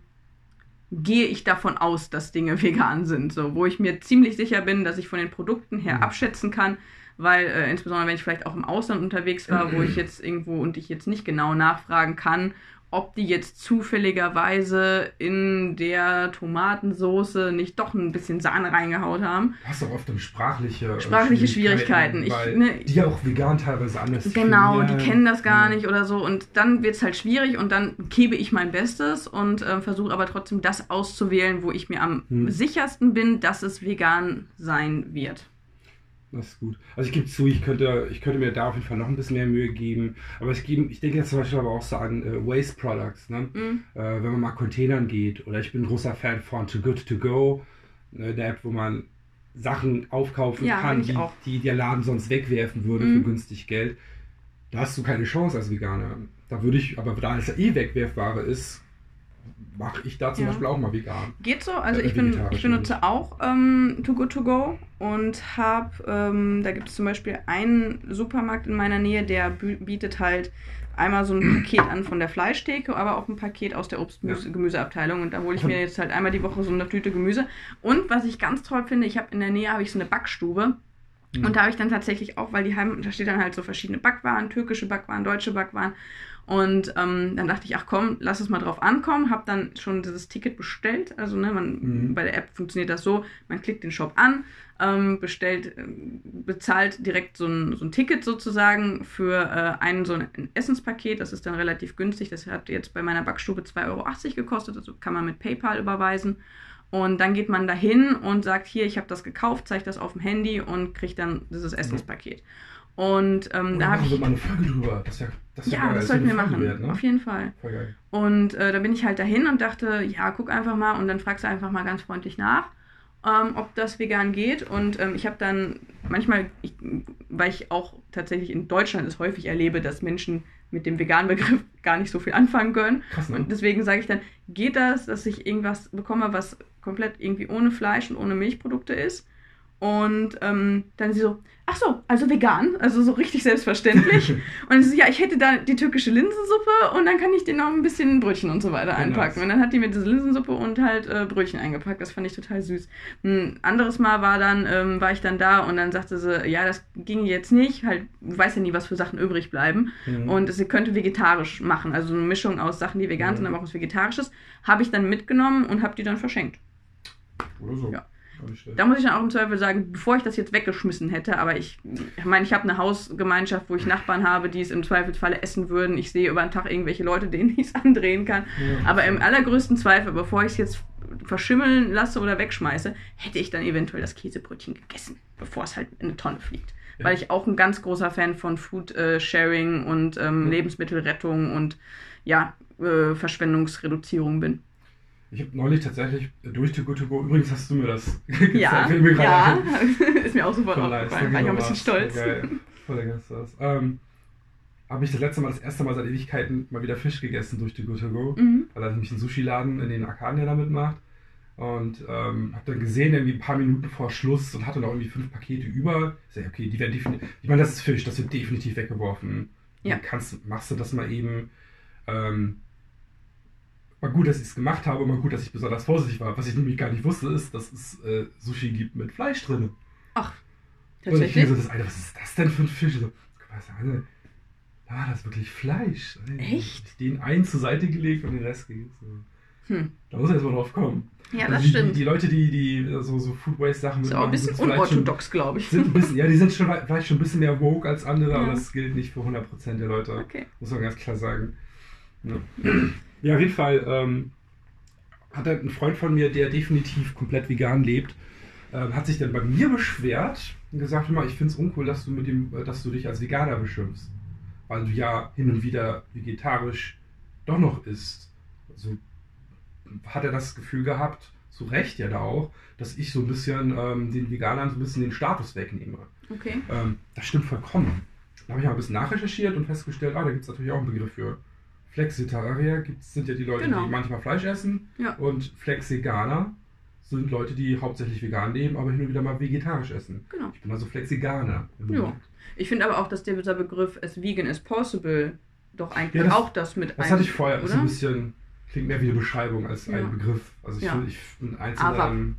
gehe ich davon aus, dass Dinge vegan sind. So, wo ich mir ziemlich sicher bin, dass ich von den Produkten her
Mhm.
abschätzen kann, weil äh, insbesondere wenn ich vielleicht auch im Ausland unterwegs war, wo ich jetzt irgendwo und ich jetzt nicht genau nachfragen kann, ob die jetzt zufälligerweise in der Tomatensoße nicht doch ein bisschen Sahne reingehaut haben.
Du hast auch oft dann sprachliche,
Sprachliche Schwierigkeiten. Ich-
weil
ne,
die ja auch vegan teilweise anders
Genau,
definieren.
die kennen das gar
Ja.
nicht oder so. Und dann wird es halt schwierig und dann gebe ich mein Bestes und äh, versuche aber trotzdem das auszuwählen, wo ich mir am
Hm.
sichersten bin, dass es vegan sein wird.
Das ist gut. Also ich gebe zu, ich könnte, ich könnte mir da auf jeden Fall noch ein bisschen mehr Mühe geben. Aber ich, gebe, ich denke jetzt zum Beispiel aber auch so an äh, Waste Products. Ne?
Mhm.
Äh, wenn man mal Containern geht. Oder ich bin ein großer Fan von Too Good To Go. Ne, der App, wo man Sachen aufkaufen
Ja,
kann,
ich
die,
auch.
die der Laden sonst wegwerfen würde
Mhm.
für günstig Geld. Da hast du keine Chance als Veganer. Da würde ich, aber da es ja eh Wegwerfware ist, mache ich da zum
Ja.
Beispiel auch mal vegan.
Geht so, also
Äh,
ich, bin,
vegetarisch
ich benutze auch ähm, Too Good To Go und habe, ähm, da gibt es zum Beispiel einen Supermarkt in meiner Nähe, der bü- bietet halt einmal so ein Paket an von der Fleischtheke, aber auch ein Paket aus der Obst-Gemüseabteilung und da hole ich mir jetzt halt einmal die Woche so eine Tüte Gemüse. Und was ich ganz toll finde, ich habe in der Nähe habe ich so eine Backstube.
Mhm.
Und da habe ich dann tatsächlich auch, weil die haben, da steht dann halt so verschiedene Backwaren, türkische Backwaren, deutsche Backwaren. Und ähm, dann dachte ich, ach komm, lass es mal drauf ankommen. Habe dann schon dieses Ticket bestellt. Also ne, man,
Mhm.
bei der App funktioniert das so, man klickt den Shop an, ähm, bestellt, äh, bezahlt direkt so ein, so ein Ticket sozusagen für äh, ein, so ein Essenspaket. Das ist dann relativ günstig. Das hat jetzt bei meiner Backstube zwei Euro achtzig gekostet. Also kann man mit PayPal überweisen. Und dann geht man dahin und sagt, hier, ich habe das gekauft, zeigt das auf dem Handy und kriegt dann dieses Essenspaket. Und ähm,
Oder
da habe
machen wir
ich...
mal eine Folge drüber. Das ist ja, das ist
Ja,
geil.
das
ist
sollten wir
eine Folge
machen,
wert, ne?
auf jeden Fall.
Voll geil.
Und äh, da bin ich halt dahin und dachte, ja, guck einfach mal und dann fragst du einfach mal ganz freundlich nach, ähm, ob das vegan geht. Und ähm, ich habe dann manchmal, ich, weil ich auch tatsächlich in Deutschland es häufig erlebe, dass Menschen mit dem veganen Begriff gar nicht so viel anfangen können.
Krass, ne?
Und deswegen sage ich dann, geht das, dass ich irgendwas bekomme, was komplett irgendwie ohne Fleisch und ohne Milchprodukte ist? Und ähm, dann sie so, ach so, also vegan, also so richtig selbstverständlich. Und dann so, ja, ich hätte da die türkische Linsensuppe und dann kann ich dir noch ein bisschen Brötchen und so weiter
Ja,
einpacken.
nice.
Und dann hat die mir diese Linsensuppe und halt äh, Brötchen eingepackt. Das fand ich total süß. Ein anderes Mal war dann, ähm, war ich dann da und dann sagte sie, ja, das ging jetzt nicht. Halt, du weißt ja nie, was für Sachen übrig bleiben.
Mhm.
Und sie könnte vegetarisch machen, also eine Mischung aus Sachen, die vegan
Mhm.
sind, aber auch was Vegetarisches. Habe ich dann mitgenommen und habe die dann verschenkt.
Oder so.
Ja.
Gar nicht schlecht.
Da muss ich dann auch im Zweifel sagen, bevor ich das jetzt weggeschmissen hätte, aber ich, ich meine, ich habe eine Hausgemeinschaft, wo ich Nachbarn habe, die es im Zweifelsfalle essen würden. Ich sehe über den Tag irgendwelche Leute, denen ich es andrehen kann.
Ja,
Aber im
so.
allergrößten Zweifel, bevor ich es jetzt verschimmeln lasse oder wegschmeiße, hätte ich dann eventuell das Käsebrötchen gegessen, bevor es halt in eine Tonne fliegt.
Ja.
Weil ich auch ein ganz großer Fan von Food-Sharing und ähm,
Ja.
Lebensmittelrettung und ja, äh, Verschwendungsreduzierung bin.
Ich habe neulich tatsächlich durch Too Good To Go, übrigens hast du mir das gezeigt,
Ja,
fällt mir gerade
ja,
ein.
ist mir auch sofort
Voll nice,
aufgefallen, war ich auch ein bisschen stolz.
Voll geil. Voll der Gast das. Ähm, habe ich das letzte Mal, das erste Mal seit Ewigkeiten mal wieder Fisch gegessen durch Too Good To Go.
Mhm.
Weil er nämlich einen Sushi-Laden in den Arkaden, der da mitmacht. Und ähm, habe dann gesehen, irgendwie ein paar Minuten vor Schluss und hatte noch irgendwie fünf Pakete über. Ich sag, okay, die werden definitiv, ich meine, das ist Fisch, das wird definitiv weggeworfen.
Ja.
Dann kannst, machst du das mal eben. Ähm, war gut, dass ich es gemacht habe, mal gut, dass ich besonders vorsichtig war. Was ich nämlich gar nicht wusste, ist, dass es äh, Sushi gibt mit Fleisch drin.
Ach,
Und ich
tatsächlich?
so, das, Alter, was ist das denn für ein Fisch? So, was, Alter, da war das wirklich Fleisch.
Echt?
Ich den einen zur Seite gelegt und den Rest gegessen.
Hm.
Da muss er erstmal drauf kommen.
Ja,
also
das
die,
stimmt.
Die, die Leute, die, die so, so Food Waste Sachen
Das ist auch ein bisschen unorthodox, glaube ich.
Sind ein bisschen, ja, die sind schon vielleicht schon ein bisschen mehr woke als andere,
ja.
aber das gilt nicht für hundert Prozent der Leute.
Okay.
Muss man ganz klar sagen. Ja, ja auf jeden Fall ähm, hat ein Freund von mir, der definitiv komplett vegan lebt, ähm, hat sich dann bei mir beschwert und gesagt, hör mal, ich finde es uncool, dass du, mit dem, dass du dich als Veganer beschimpfst. Weil du ja hin und wieder vegetarisch doch noch isst. Also hat er das Gefühl gehabt, zu Recht ja da auch, dass ich so ein bisschen ähm, den Veganern so ein bisschen den Status wegnehme.
Okay.
Ähm, das stimmt vollkommen. Da habe ich mal ein bisschen nachrecherchiert und festgestellt, ah, da gibt es natürlich auch einen Begriff für. Flexitarier gibt's, sind ja die Leute,
genau.
die manchmal Fleisch essen.
Ja.
Und Flexiganer sind Leute, die hauptsächlich vegan leben, aber hin und wieder mal vegetarisch essen.
Genau.
Ich bin also Flexiganer.
Ja. Ich finde aber auch, dass dieser Begriff as vegan as possible doch eigentlich
ja, das,
auch das mit
Das hatte ich vorher,
oder?
ist ein bisschen, klingt mehr wie eine Beschreibung als
ja.
ein Begriff. Also ich
ja.
finde, ich bin einzelnen...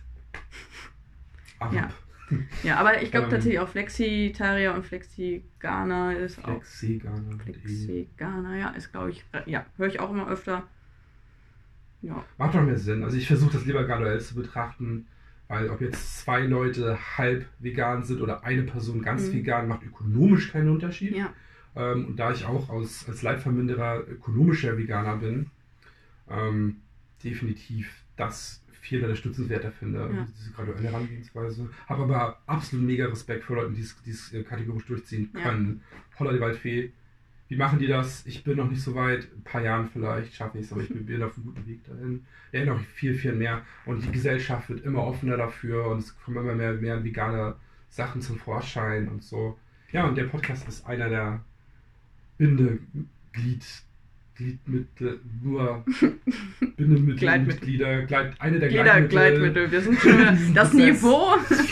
Ja. ja, aber ich glaube ähm, tatsächlich auch Flexitarier und Flexiganer ist auch...
Flexiganer.
Flexiganer, ja, ist glaube ich... Ja, höre ich auch immer öfter. Ja.
Macht doch mehr Sinn. Also ich versuche das lieber graduell zu betrachten, weil ob jetzt zwei Leute halb vegan sind oder eine Person ganz mhm. vegan, macht ökonomisch keinen Unterschied.
Ja.
Ähm, und da ich auch aus, als Leidverminderer ökonomischer Veganer bin, ähm, definitiv das viel unterstützenswerter finde, ja. diese graduelle Herangehensweise. Habe aber absolut mega Respekt vor Leuten, die es kategorisch durchziehen können. Ja. Holla die Waldfee. Wie machen die das? Ich bin noch nicht so weit. In ein paar Jahren vielleicht schaffe ich es, aber ich bin auf einem guten Weg dahin. Ja, noch viel, viel mehr. Und die Gesellschaft wird immer offener dafür und es kommen immer mehr, mehr vegane Sachen zum Vorschein und so. Ja, und der Podcast ist einer der Bindeglied, Gliedmittel, nur Bindemittelmitglieder, Gleit, eine der
Gleitmittel. Gleitmittel. Wir sind schon das Niveau.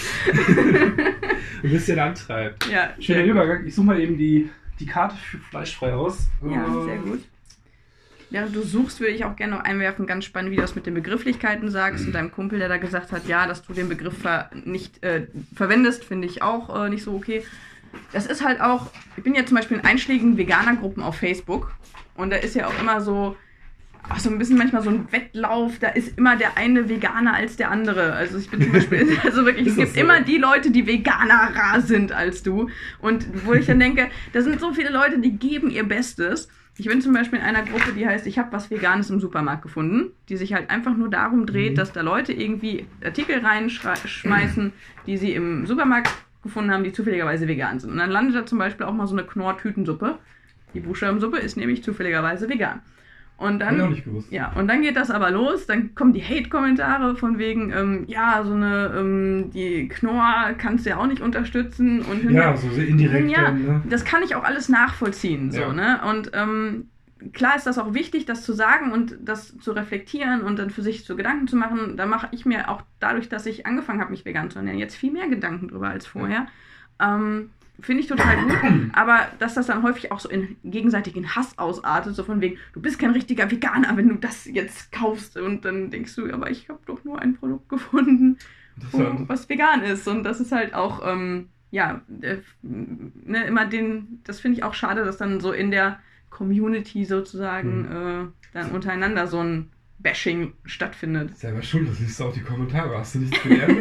Ein bisschen antreibt.
Ja,
schöner Übergang. Ich suche mal eben die, die Karte für fleischfrei aus.
Ja, sehr gut. Während du suchst, würde ich auch gerne noch einwerfen, ganz spannend, wie du das mit den Begrifflichkeiten sagst. Und deinem Kumpel, der da gesagt hat, ja, dass du den Begriff ver nicht äh, verwendest, finde ich auch äh, nicht so okay. Das ist halt auch, ich bin ja zum Beispiel in einschlägigen Veganergruppen auf Facebook und da ist ja auch immer so, auch so ein bisschen manchmal so ein Wettlauf, da ist immer der eine Veganer als der andere. Also ich bin zum Beispiel, also wirklich, es gibt so? immer die Leute, die veganerer sind als du. Und wo ich dann denke, da sind so viele Leute, die geben ihr Bestes. Ich bin zum Beispiel in einer Gruppe, die heißt, ich habe was Veganes im Supermarkt gefunden, die sich halt einfach nur darum dreht, mhm. dass da Leute irgendwie Artikel reinschmeißen, die sie im Supermarkt gefunden haben, die zufälligerweise vegan sind. Und dann landet da zum Beispiel auch mal so eine Knorr-Tütensuppe. Die Buchstabensuppe ist nämlich zufälligerweise vegan. Und dann,
auch nicht gewusst.
Ja, und dann geht das aber los, dann kommen die Hate-Kommentare von wegen, ähm, ja, so eine, ähm, die Knorr kannst du ja auch nicht unterstützen. Und
ja, so indirekt.
Ja,
dann, ne?
Das kann ich auch alles nachvollziehen. So,
ja.
ne? Und ähm, klar ist das auch wichtig, das zu sagen und das zu reflektieren und dann für sich so Gedanken zu machen. Da mache ich mir auch dadurch, dass ich angefangen habe, mich vegan zu ernähren, jetzt viel mehr Gedanken drüber als vorher. Ja. Ähm, Finde ich total gut, aber dass das dann häufig auch so in gegenseitigen Hass ausartet, so von wegen, du bist kein richtiger Veganer, wenn du das jetzt kaufst und dann denkst du, aber ich habe doch nur ein Produkt gefunden, wo, was vegan ist und das ist halt auch, ähm, ja, äh, ne, immer den, das finde ich auch schade, dass dann so in der Community sozusagen mhm. äh, dann untereinander so ein Bashing stattfindet.
Selber schuld, das liest du auch die Kommentare. Hast du nichts gelernt?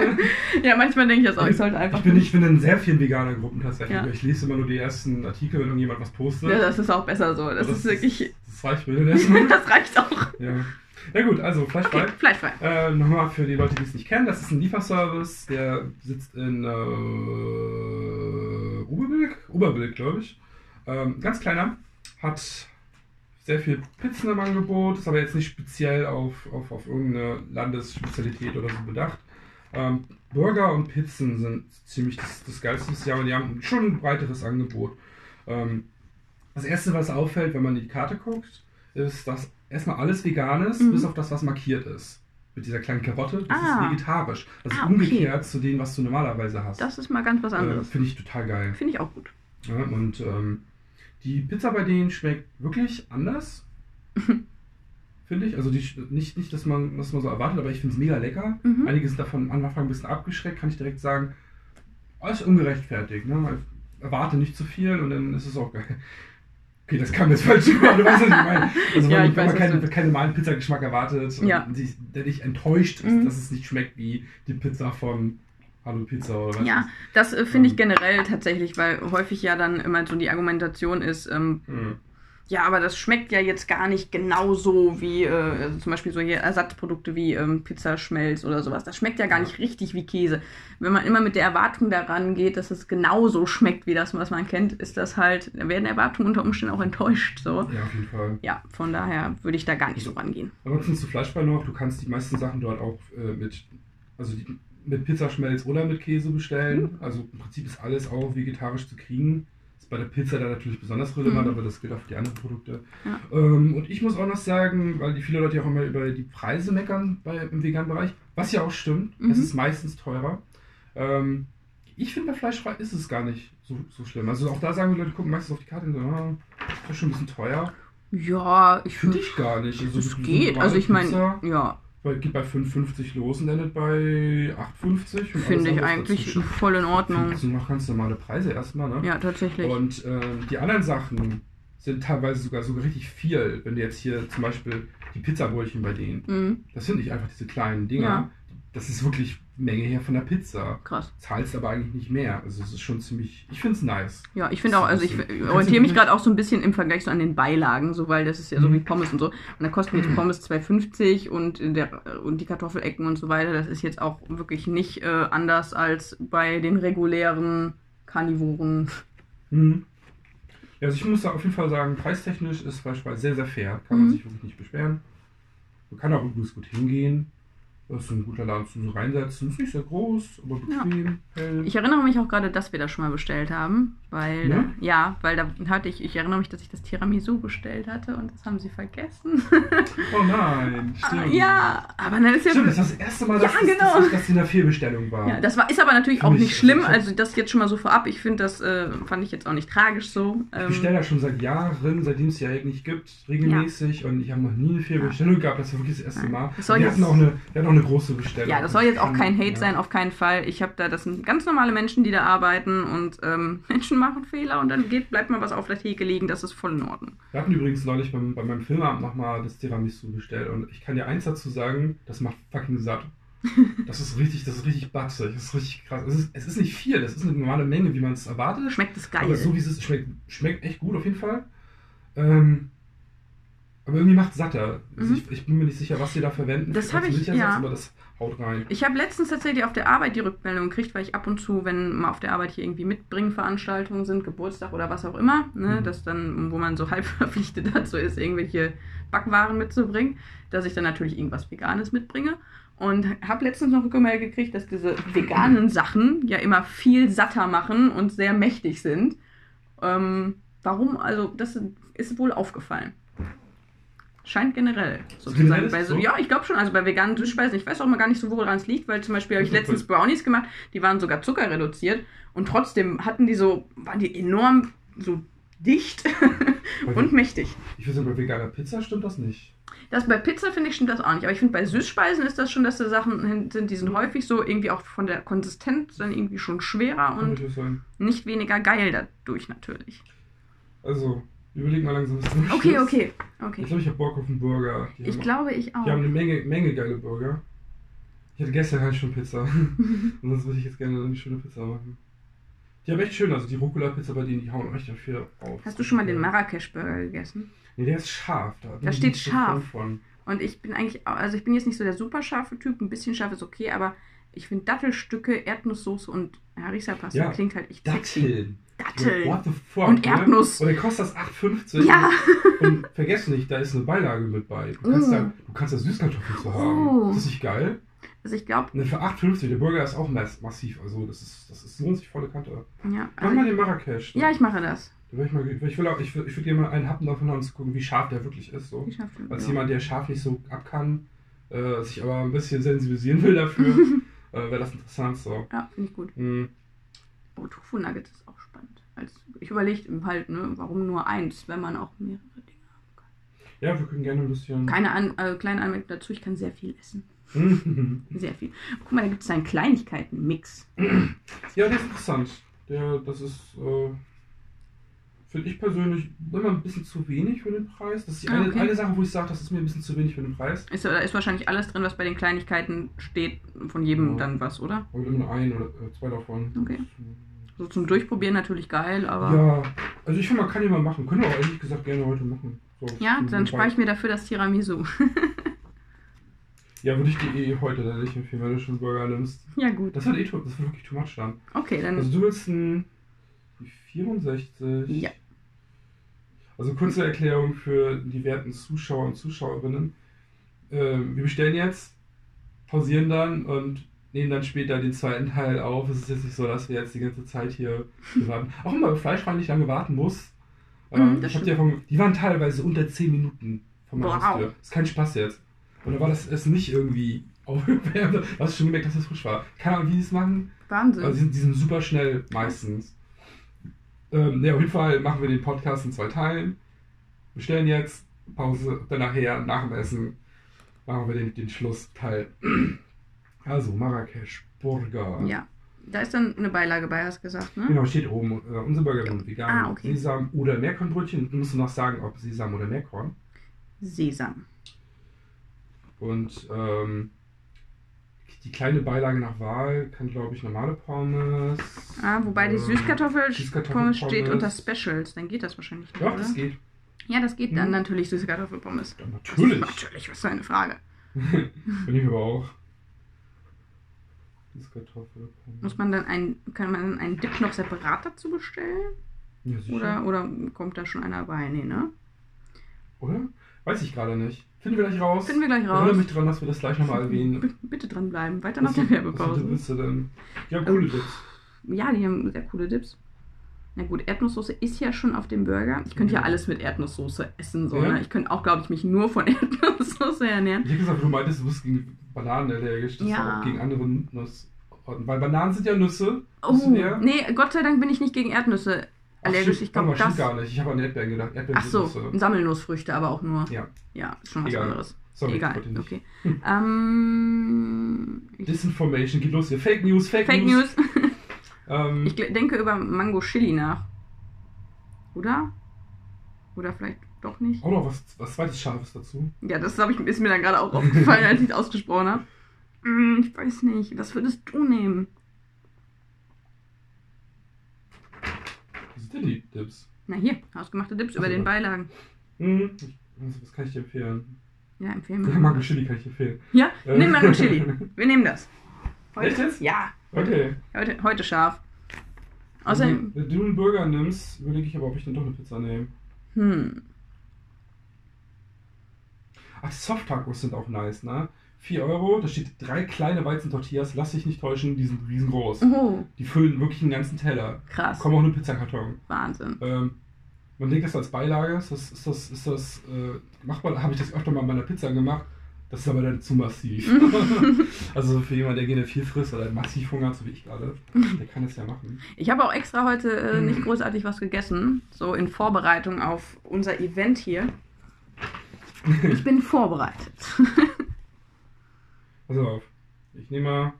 Ja, manchmal denke ich das auch. Ich sollte einfach.
Ich bin, ich bin in sehr vielen veganen Gruppen tatsächlich.
Ja.
Ich lese immer nur die ersten Artikel, wenn irgendjemand was postet.
Ja, das ist auch besser so. Das, das ist wirklich.
Das reicht mir erstmal.
Das reicht auch.
Ja. Ja gut, also fleischfrei.
Okay, fleischfrei.
Äh, Nochmal für die Leute, die es nicht kennen, das ist ein Lieferservice, der sitzt in äh, Oberbilk, Oberbilk, glaube ich. Ähm, ganz kleiner, hat sehr viel Pizzen im Angebot, ist aber jetzt nicht speziell auf, auf, auf irgendeine Landesspezialität oder so bedacht. Ähm, Burger und Pizzen sind ziemlich das, das Geilste des Jahres und die haben schon ein breiteres Angebot. Ähm, das erste, was auffällt, wenn man in die Karte guckt, ist, dass erstmal alles vegan ist, mhm. bis auf das, was markiert ist. Mit dieser kleinen Karotte, das ah. ist vegetarisch. Das ist ah, okay. umgekehrt zu dem, was du normalerweise hast.
Das ist mal ganz was anderes.
Äh, Finde ich total geil.
Finde ich auch gut.
Ja, und ähm, die Pizza bei denen schmeckt wirklich anders, finde ich. Also die, nicht, nicht dass, man, dass man so erwartet, aber ich finde es mega lecker. Mhm. Einige sind davon am Anfang ein bisschen abgeschreckt, kann ich direkt sagen. Alles ungerechtfertigt. Ne? Man erwarte nicht zu viel und dann ist es auch geil. Okay, das kam jetzt falsch rüber, du weißt, was ich meine. Also
Ja,
wenn,
ich
wenn
weiß,
man
was
keinen,
du-
keinen normalen Pizzageschmack erwartet
Ja.
und sich, der nicht enttäuscht ist,
Mhm.
dass es nicht schmeckt wie die Pizza von Hallo Pizza oder was.
Ja, das äh, finde ich
Ähm.
generell tatsächlich, weil häufig ja dann immer so die Argumentation ist, ähm,
Hm.
ja, aber das schmeckt ja jetzt gar nicht genauso wie, äh, also zum Beispiel so hier Ersatzprodukte wie ähm, Pizzaschmelz oder sowas. Das schmeckt ja gar nicht richtig wie Käse. Wenn man immer mit der Erwartung daran geht, dass es genauso schmeckt wie das, was man kennt, ist das halt, da werden Erwartungen unter Umständen auch enttäuscht. So.
Ja, auf jeden Fall.
Ja, von daher würde ich da gar nicht so rangehen.
Ansonsten zu Fleischbrei noch, du kannst die meisten Sachen dort auch äh, mit, also die, mit Pizzaschmelz oder mit Käse bestellen. Also im Prinzip ist alles auch vegetarisch zu kriegen. Ist bei der Pizza da natürlich besonders relevant,
Mhm.
aber das gilt auch für die anderen Produkte.
Ja.
Ähm, und ich muss auch noch sagen, weil die viele Leute ja auch immer über die Preise meckern bei, im veganen Bereich, was ja auch stimmt,
Mhm.
es ist meistens teurer. Ähm, ich finde, bei Fleischfrei ist es gar nicht so, so schlimm. Also auch da sagen die Leute, gucken meistens auf die Karte und sagen, ah, das ist schon ein bisschen teuer.
Ja, ich
Finde
finde,
ich gar nicht. Also,
es
so eine
geht.
normale
Also ich meine,
Pizza
ja,
bei- geht bei fünf fünfzig los und endet bei acht fünfzig. und alles
finde ich
andere
eigentlich
dazwischen.
voll in Ordnung.
Das sind noch ganz normale Preise erstmal, ne?
Ja, tatsächlich.
Und ähm, die anderen Sachen sind teilweise sogar sogar richtig viel. Wenn du jetzt hier zum Beispiel die Pizzabrötchen bei denen,
Mhm.
das sind nicht einfach diese kleinen Dinger.
Ja.
Das ist wirklich Menge her von der Pizza.
Krass.
Zahlst aber eigentlich nicht mehr. Also es ist schon ziemlich, ich finde es nice.
Ja, ich finde auch, also ich
Du kannst
orientiere mich
wirklich-
gerade auch so ein bisschen im Vergleich so an den Beilagen, so weil das ist ja so
Mhm.
wie Pommes und so. Und da kosten jetzt Pommes zwei fünfzig und, in der, und die Kartoffelecken und so weiter. Das ist jetzt auch wirklich nicht äh, anders als bei den regulären Karnivoren.
Mhm. Ja, also ich muss da auf jeden Fall sagen, preistechnisch ist Fleischfrei sehr, sehr fair. Kann man
Mhm.
sich wirklich nicht beschweren. Man kann auch übrigens gut hingehen. Das ist ein guter Laden zum so reinsetzen. Ist nicht sehr groß, aber bequem. hell.
Ich erinnere mich auch gerade, dass wir das schon mal bestellt haben, weil
Ja?
ja, ja weil da hatte ich, ich erinnere mich, dass ich das Tiramisu bestellt hatte und das haben sie vergessen.
Oh nein, stimmt.
Ja, aber dann ist ja
Stimmt, das war das erste Mal, dass,
Ja, genau.
dass, dass die in der Fehlbestellung war.
Ja, das war, ist aber natürlich auch
Finde
nicht
ich-
schlimm,
ich hab-
also das jetzt schon mal so vorab. Ich finde, das äh, fand ich jetzt auch nicht tragisch so.
Ich
Ähm,
bestelle ja schon seit Jahren, seitdem es ja nicht gibt, regelmäßig und ich habe noch nie eine Fehlbestellung gehabt. Das war wirklich das erste
Nein.
Mal.
Das soll
wir,
jetzt-
hatten auch eine, wir hatten auch eine große Bestellung.
ja, das soll jetzt auch
Und-
kein Hate
ja.
sein, auf keinen Fall. Ich habe da, das sind ganz normale Menschen, die da arbeiten und ähm, Menschen machen Fehler und dann geht, bleibt mal was auf der Theke liegen, das ist voll in Ordnung.
Wir hatten übrigens neulich beim, bei meinem Filmabend nochmal das Tiramisu bestellt und ich kann dir eins dazu sagen, das macht fucking satt. Das ist richtig, das ist richtig batzig, das ist richtig krass. Es ist, es ist nicht viel, das ist eine normale Menge, wie man es erwartet.
Schmeckt es geil.
Aber so wie es ist, schmeckt, schmeckt echt gut auf jeden Fall. Ähm, aber irgendwie macht es satter. Also
Mhm.
ich, ich bin mir nicht sicher, was sie da verwenden.
Das
für-
hab
als
ich-
Milchersatz,
ja.
aber das haut rein.
Ich habe letztens tatsächlich auf der Arbeit die Rückmeldung gekriegt, weil ich ab und zu, wenn mal auf der Arbeit hier irgendwie Mitbringveranstaltungen sind, Geburtstag oder was auch immer, ne,
Mhm.
das dann, wo man so halb verpflichtet dazu ist, irgendwelche Backwaren mitzubringen, dass ich dann natürlich irgendwas Veganes mitbringe. Und habe letztens noch Rückmeldung gekriegt, dass diese veganen Sachen ja immer viel satter machen und sehr mächtig sind. Ähm, warum? Also, das ist wohl aufgefallen. Scheint generell sozusagen.
Generell ist
Bei
es
so,
so?
ja, ich glaube schon, also bei veganen Süßspeisen, ich weiß auch mal gar nicht so, woran es liegt, weil zum Beispiel habe ich letztens Brownies gemacht, die waren sogar zuckerreduziert und trotzdem hatten die so, waren die enorm so dicht und mächtig.
Ich würde sagen, bei veganer Pizza stimmt das nicht.
Das bei Pizza finde ich stimmt das auch nicht, aber ich finde bei Süßspeisen ist das schon, dass da Sachen sind, die sind häufig so irgendwie auch von der Konsistenz dann irgendwie schon schwerer
Kann
und
ich sein.
nicht weniger geil dadurch natürlich.
Also, überleg mal langsam, was du
Okay,
möchtest.
okay,
Ich
okay.
glaube, ich habe Bock auf einen Burger. Die
Ich
haben,
glaube, ich auch.
die haben eine Menge, Menge geile Burger. Ich hatte gestern halt schon Pizza. Und sonst würde ich jetzt gerne eine schöne Pizza machen. Die haben echt schön, also die Rucola-Pizza bei denen, die hauen echt viel auf.
Hast du schon mal den Marrakesch-Burger gegessen?
Nee, der ist scharf. Da, bin
Da
ich
steht
nicht so
scharf.
Fan Von.
Und ich bin eigentlich, auch- also ich bin jetzt nicht so der super scharfe Typ, ein bisschen scharf ist okay, aber ich finde Dattelstücke, Erdnusssoße und Harissa-Pasta
Ja,
klingt halt echt sexy.
Datteln.
Datteln.
What the fuck?
Und
ne?
Erdnuss.
Und der kostet das acht fünfzig.
Ja.
Und vergiss nicht, da ist eine Beilage mit bei. Du kannst,
Mm.
da, du kannst da Süßkartoffeln zu haben.
Oh.
Ist das nicht geil?
Also ich glaube,
Ne, für acht fünfzig, der Burger ist auch mass massiv. Also das ist, das ist lohnt sich volle Kante.
ja.
Mach
Also
mal den Marrakesch.
ja, ich mache das.
Da will ich, mal, ich will, auch, ich will, ich will gerne mal einen Happen davon haben, um zu gucken, wie scharf der wirklich ist. So.
Ich schaffe das.
Als
Ja.
jemand, der scharf nicht so ab kann, äh, sich aber ein bisschen sensibilisieren will dafür, äh, wäre das interessant. So.
Ja, finde ich gut.
Mhm.
Oh, Tofu-Nuggets ist auch spannend. Als, ich überlege halt, ne, warum nur eins, wenn man auch mehrere Dinge haben kann.
Ja, wir können gerne ein bisschen.
Keine An äh, kleine Anmerkung dazu, ich kann sehr viel essen.
Mhm.
Sehr viel. Guck mal, da gibt es einen Kleinigkeiten-Mix.
Ja, der ist interessant. Der, das ist. Äh, finde ich persönlich immer ein bisschen zu wenig für den Preis. Das ist die
Ah,
eine,
okay.
eine Sache, wo ich sage, das ist mir ein bisschen zu wenig für den Preis.
Ist, da ist wahrscheinlich alles drin, was bei den Kleinigkeiten steht, von jedem
Ja.
dann was, oder?
Und immer ein oder äh, zwei davon.
Okay. So zum Durchprobieren natürlich geil, aber...
Ja, also ich finde, man kann ja mal machen. Können wir auch ehrlich gesagt gerne heute machen. So,
Ja, dann spare ich mir dafür das Tiramisu.
Ja, würde ich dir eh heute dann nicht empfehlen, wenn du schon einen Burger nimmst.
Ja, gut.
Das wird eh das wird wirklich too much dann.
Okay, dann...
Also du willst ein vierundsechzig.
Ja.
Also kurze Erklärung für die werten Zuschauer und Zuschauerinnen. Ähm, wir bestellen jetzt, pausieren dann und nehmen dann später den zweiten Teil auf. Es ist jetzt nicht so, dass wir jetzt die ganze Zeit hier warten. Auch immer bei Fleischfragen nicht lange warten muss. Ähm,
Mhm, das
ich hab die, Erfahrung, die waren teilweise unter zehn Minuten von meiner
Wow.
Haustür. Das ist kein Spaß jetzt. Und da war das Essen nicht irgendwie aufgewärmt. Du hast schon gemerkt, dass das frisch war. Keine Ahnung, wie die es machen.
Wahnsinn.
Also die sind, die sind super schnell meistens. Ähm, ne, auf jeden Fall machen wir den Podcast in zwei Teilen. Wir stellen jetzt Pause, dann nachher, nach dem Essen, machen wir den, den Schlussteil. Also, Marrakesch, Burger.
Ja. Da ist dann eine Beilage bei, hast du gesagt, ne?
Genau, steht oben. Äh, unser Burger sind vegan,
Ah, okay.
Sesam oder Meerkornbrötchen. Du musst noch sagen, ob Sesam oder Meerkorn.
Sesam.
Und ähm, die kleine Beilage nach Wahl kann, glaube ich, normale Pommes.
Ah, wobei die
ähm,
Süßkartoffel-Pommes
Süßkartoffelpommes.
steht unter Specials. Dann geht das wahrscheinlich nicht,
Ja,
oder?
das geht.
Ja, das geht dann
Hm.
natürlich Süßkartoffelpommes.
Ja, natürlich.
Was, natürlich, was für eine Frage.
Bin ich aber auch. Süßkartoffelpommes.
Muss man dann ein, kann man dann einen Dip noch separat dazu bestellen?
Ja, sicher.
Oder, oder kommt da schon einer bei? Nee, ne?
Oder? Weiß ich gerade nicht. Finden wir gleich raus.
Finden wir gleich
Erinnere
raus.
mich dran, dass wir das gleich nochmal erwähnen.
B bitte dranbleiben. Weiter nach
Was
der
was
Werbepause.
willst du denn? Ja, coole Dips.
Ja, die haben sehr coole Dips. Na gut, Erdnusssoße ist ja schon auf dem Burger. Ich könnte ja alles mit Erdnusssoße essen. So,
Ja.
ne? Ich könnte auch, glaube ich, mich nur von Erdnusssoße ernähren.
Ich hätte gesagt, du meintest, du bist gegen Bananen allergisch. Das
Ja.
ist auch gegen andere Nusssorten. Weil Bananen sind ja Nüsse.
Oh,
Wissen wir?
nee, Gott sei Dank bin ich nicht gegen Erdnüsse
Ach,
allergisch.
stimmt.
Ich glaube,
Warte mal,
das...
stimmt gar nicht. Ich habe an Erdbeeren gedacht. Erdbeeren
Ach so,
sind Nüsse.
Sammelnussfrüchte, aber auch nur.
Ja.
Ja, ist schon was
Egal.
anderes.
Sorry,
Egal,
wollte nicht.
okay. Ähm, ich,
Disinformation, geht los hier. Fake News, Fake,
Fake
News.
News.
Ähm,
Ich gl- denke über Mango Chili nach. Oder? Oder vielleicht doch nicht?
auch noch was, was zweites Scharfes dazu.
Ja, das hab ich, ist mir dann gerade auch aufgefallen, als ich es ausgesprochen habe. Hm, ich weiß nicht. Was würdest du nehmen?
Was sind denn die Dips?
Na hier, hausgemachte Dips über
Ach so.
den Beilagen.
Hm, ich, was, was kann ich dir empfehlen?
Ja, empfehlen
Ja,
wir.
Mango Chili kann ich empfehlen.
Ja,
Äh.
nimm Mango Chili. Wir nehmen das.
Echt jetzt?
Ja,
Okay.
heute, heute scharf. Außerdem,
Wenn du einen Burger nimmst, überlege ich aber, ob ich dann doch eine Pizza nehme.
hm,
Ach, die Soft-Tacos sind auch nice, ne? vier Euro, da steht drei kleine Weizentortillas, lass dich nicht täuschen, die sind riesengroß.
oh,
Die füllen wirklich einen ganzen Teller.
krass,
Kommen auch in einen Pizzakarton.
Wahnsinn.
Ähm, man denkt das als Beilage, ist das, ist das, ist das, äh, macht man, habe ich das öfter mal bei einer Pizza gemacht. Das ist aber dann zu massiv. Also für jemanden, der gerne viel frisst oder massiv Hunger hat, so wie ich gerade, der kann das ja machen.
Ich habe auch extra heute äh, nicht großartig was gegessen, so in Vorbereitung auf unser Event hier. Ich bin vorbereitet.
Pass auf, ich nehme mal,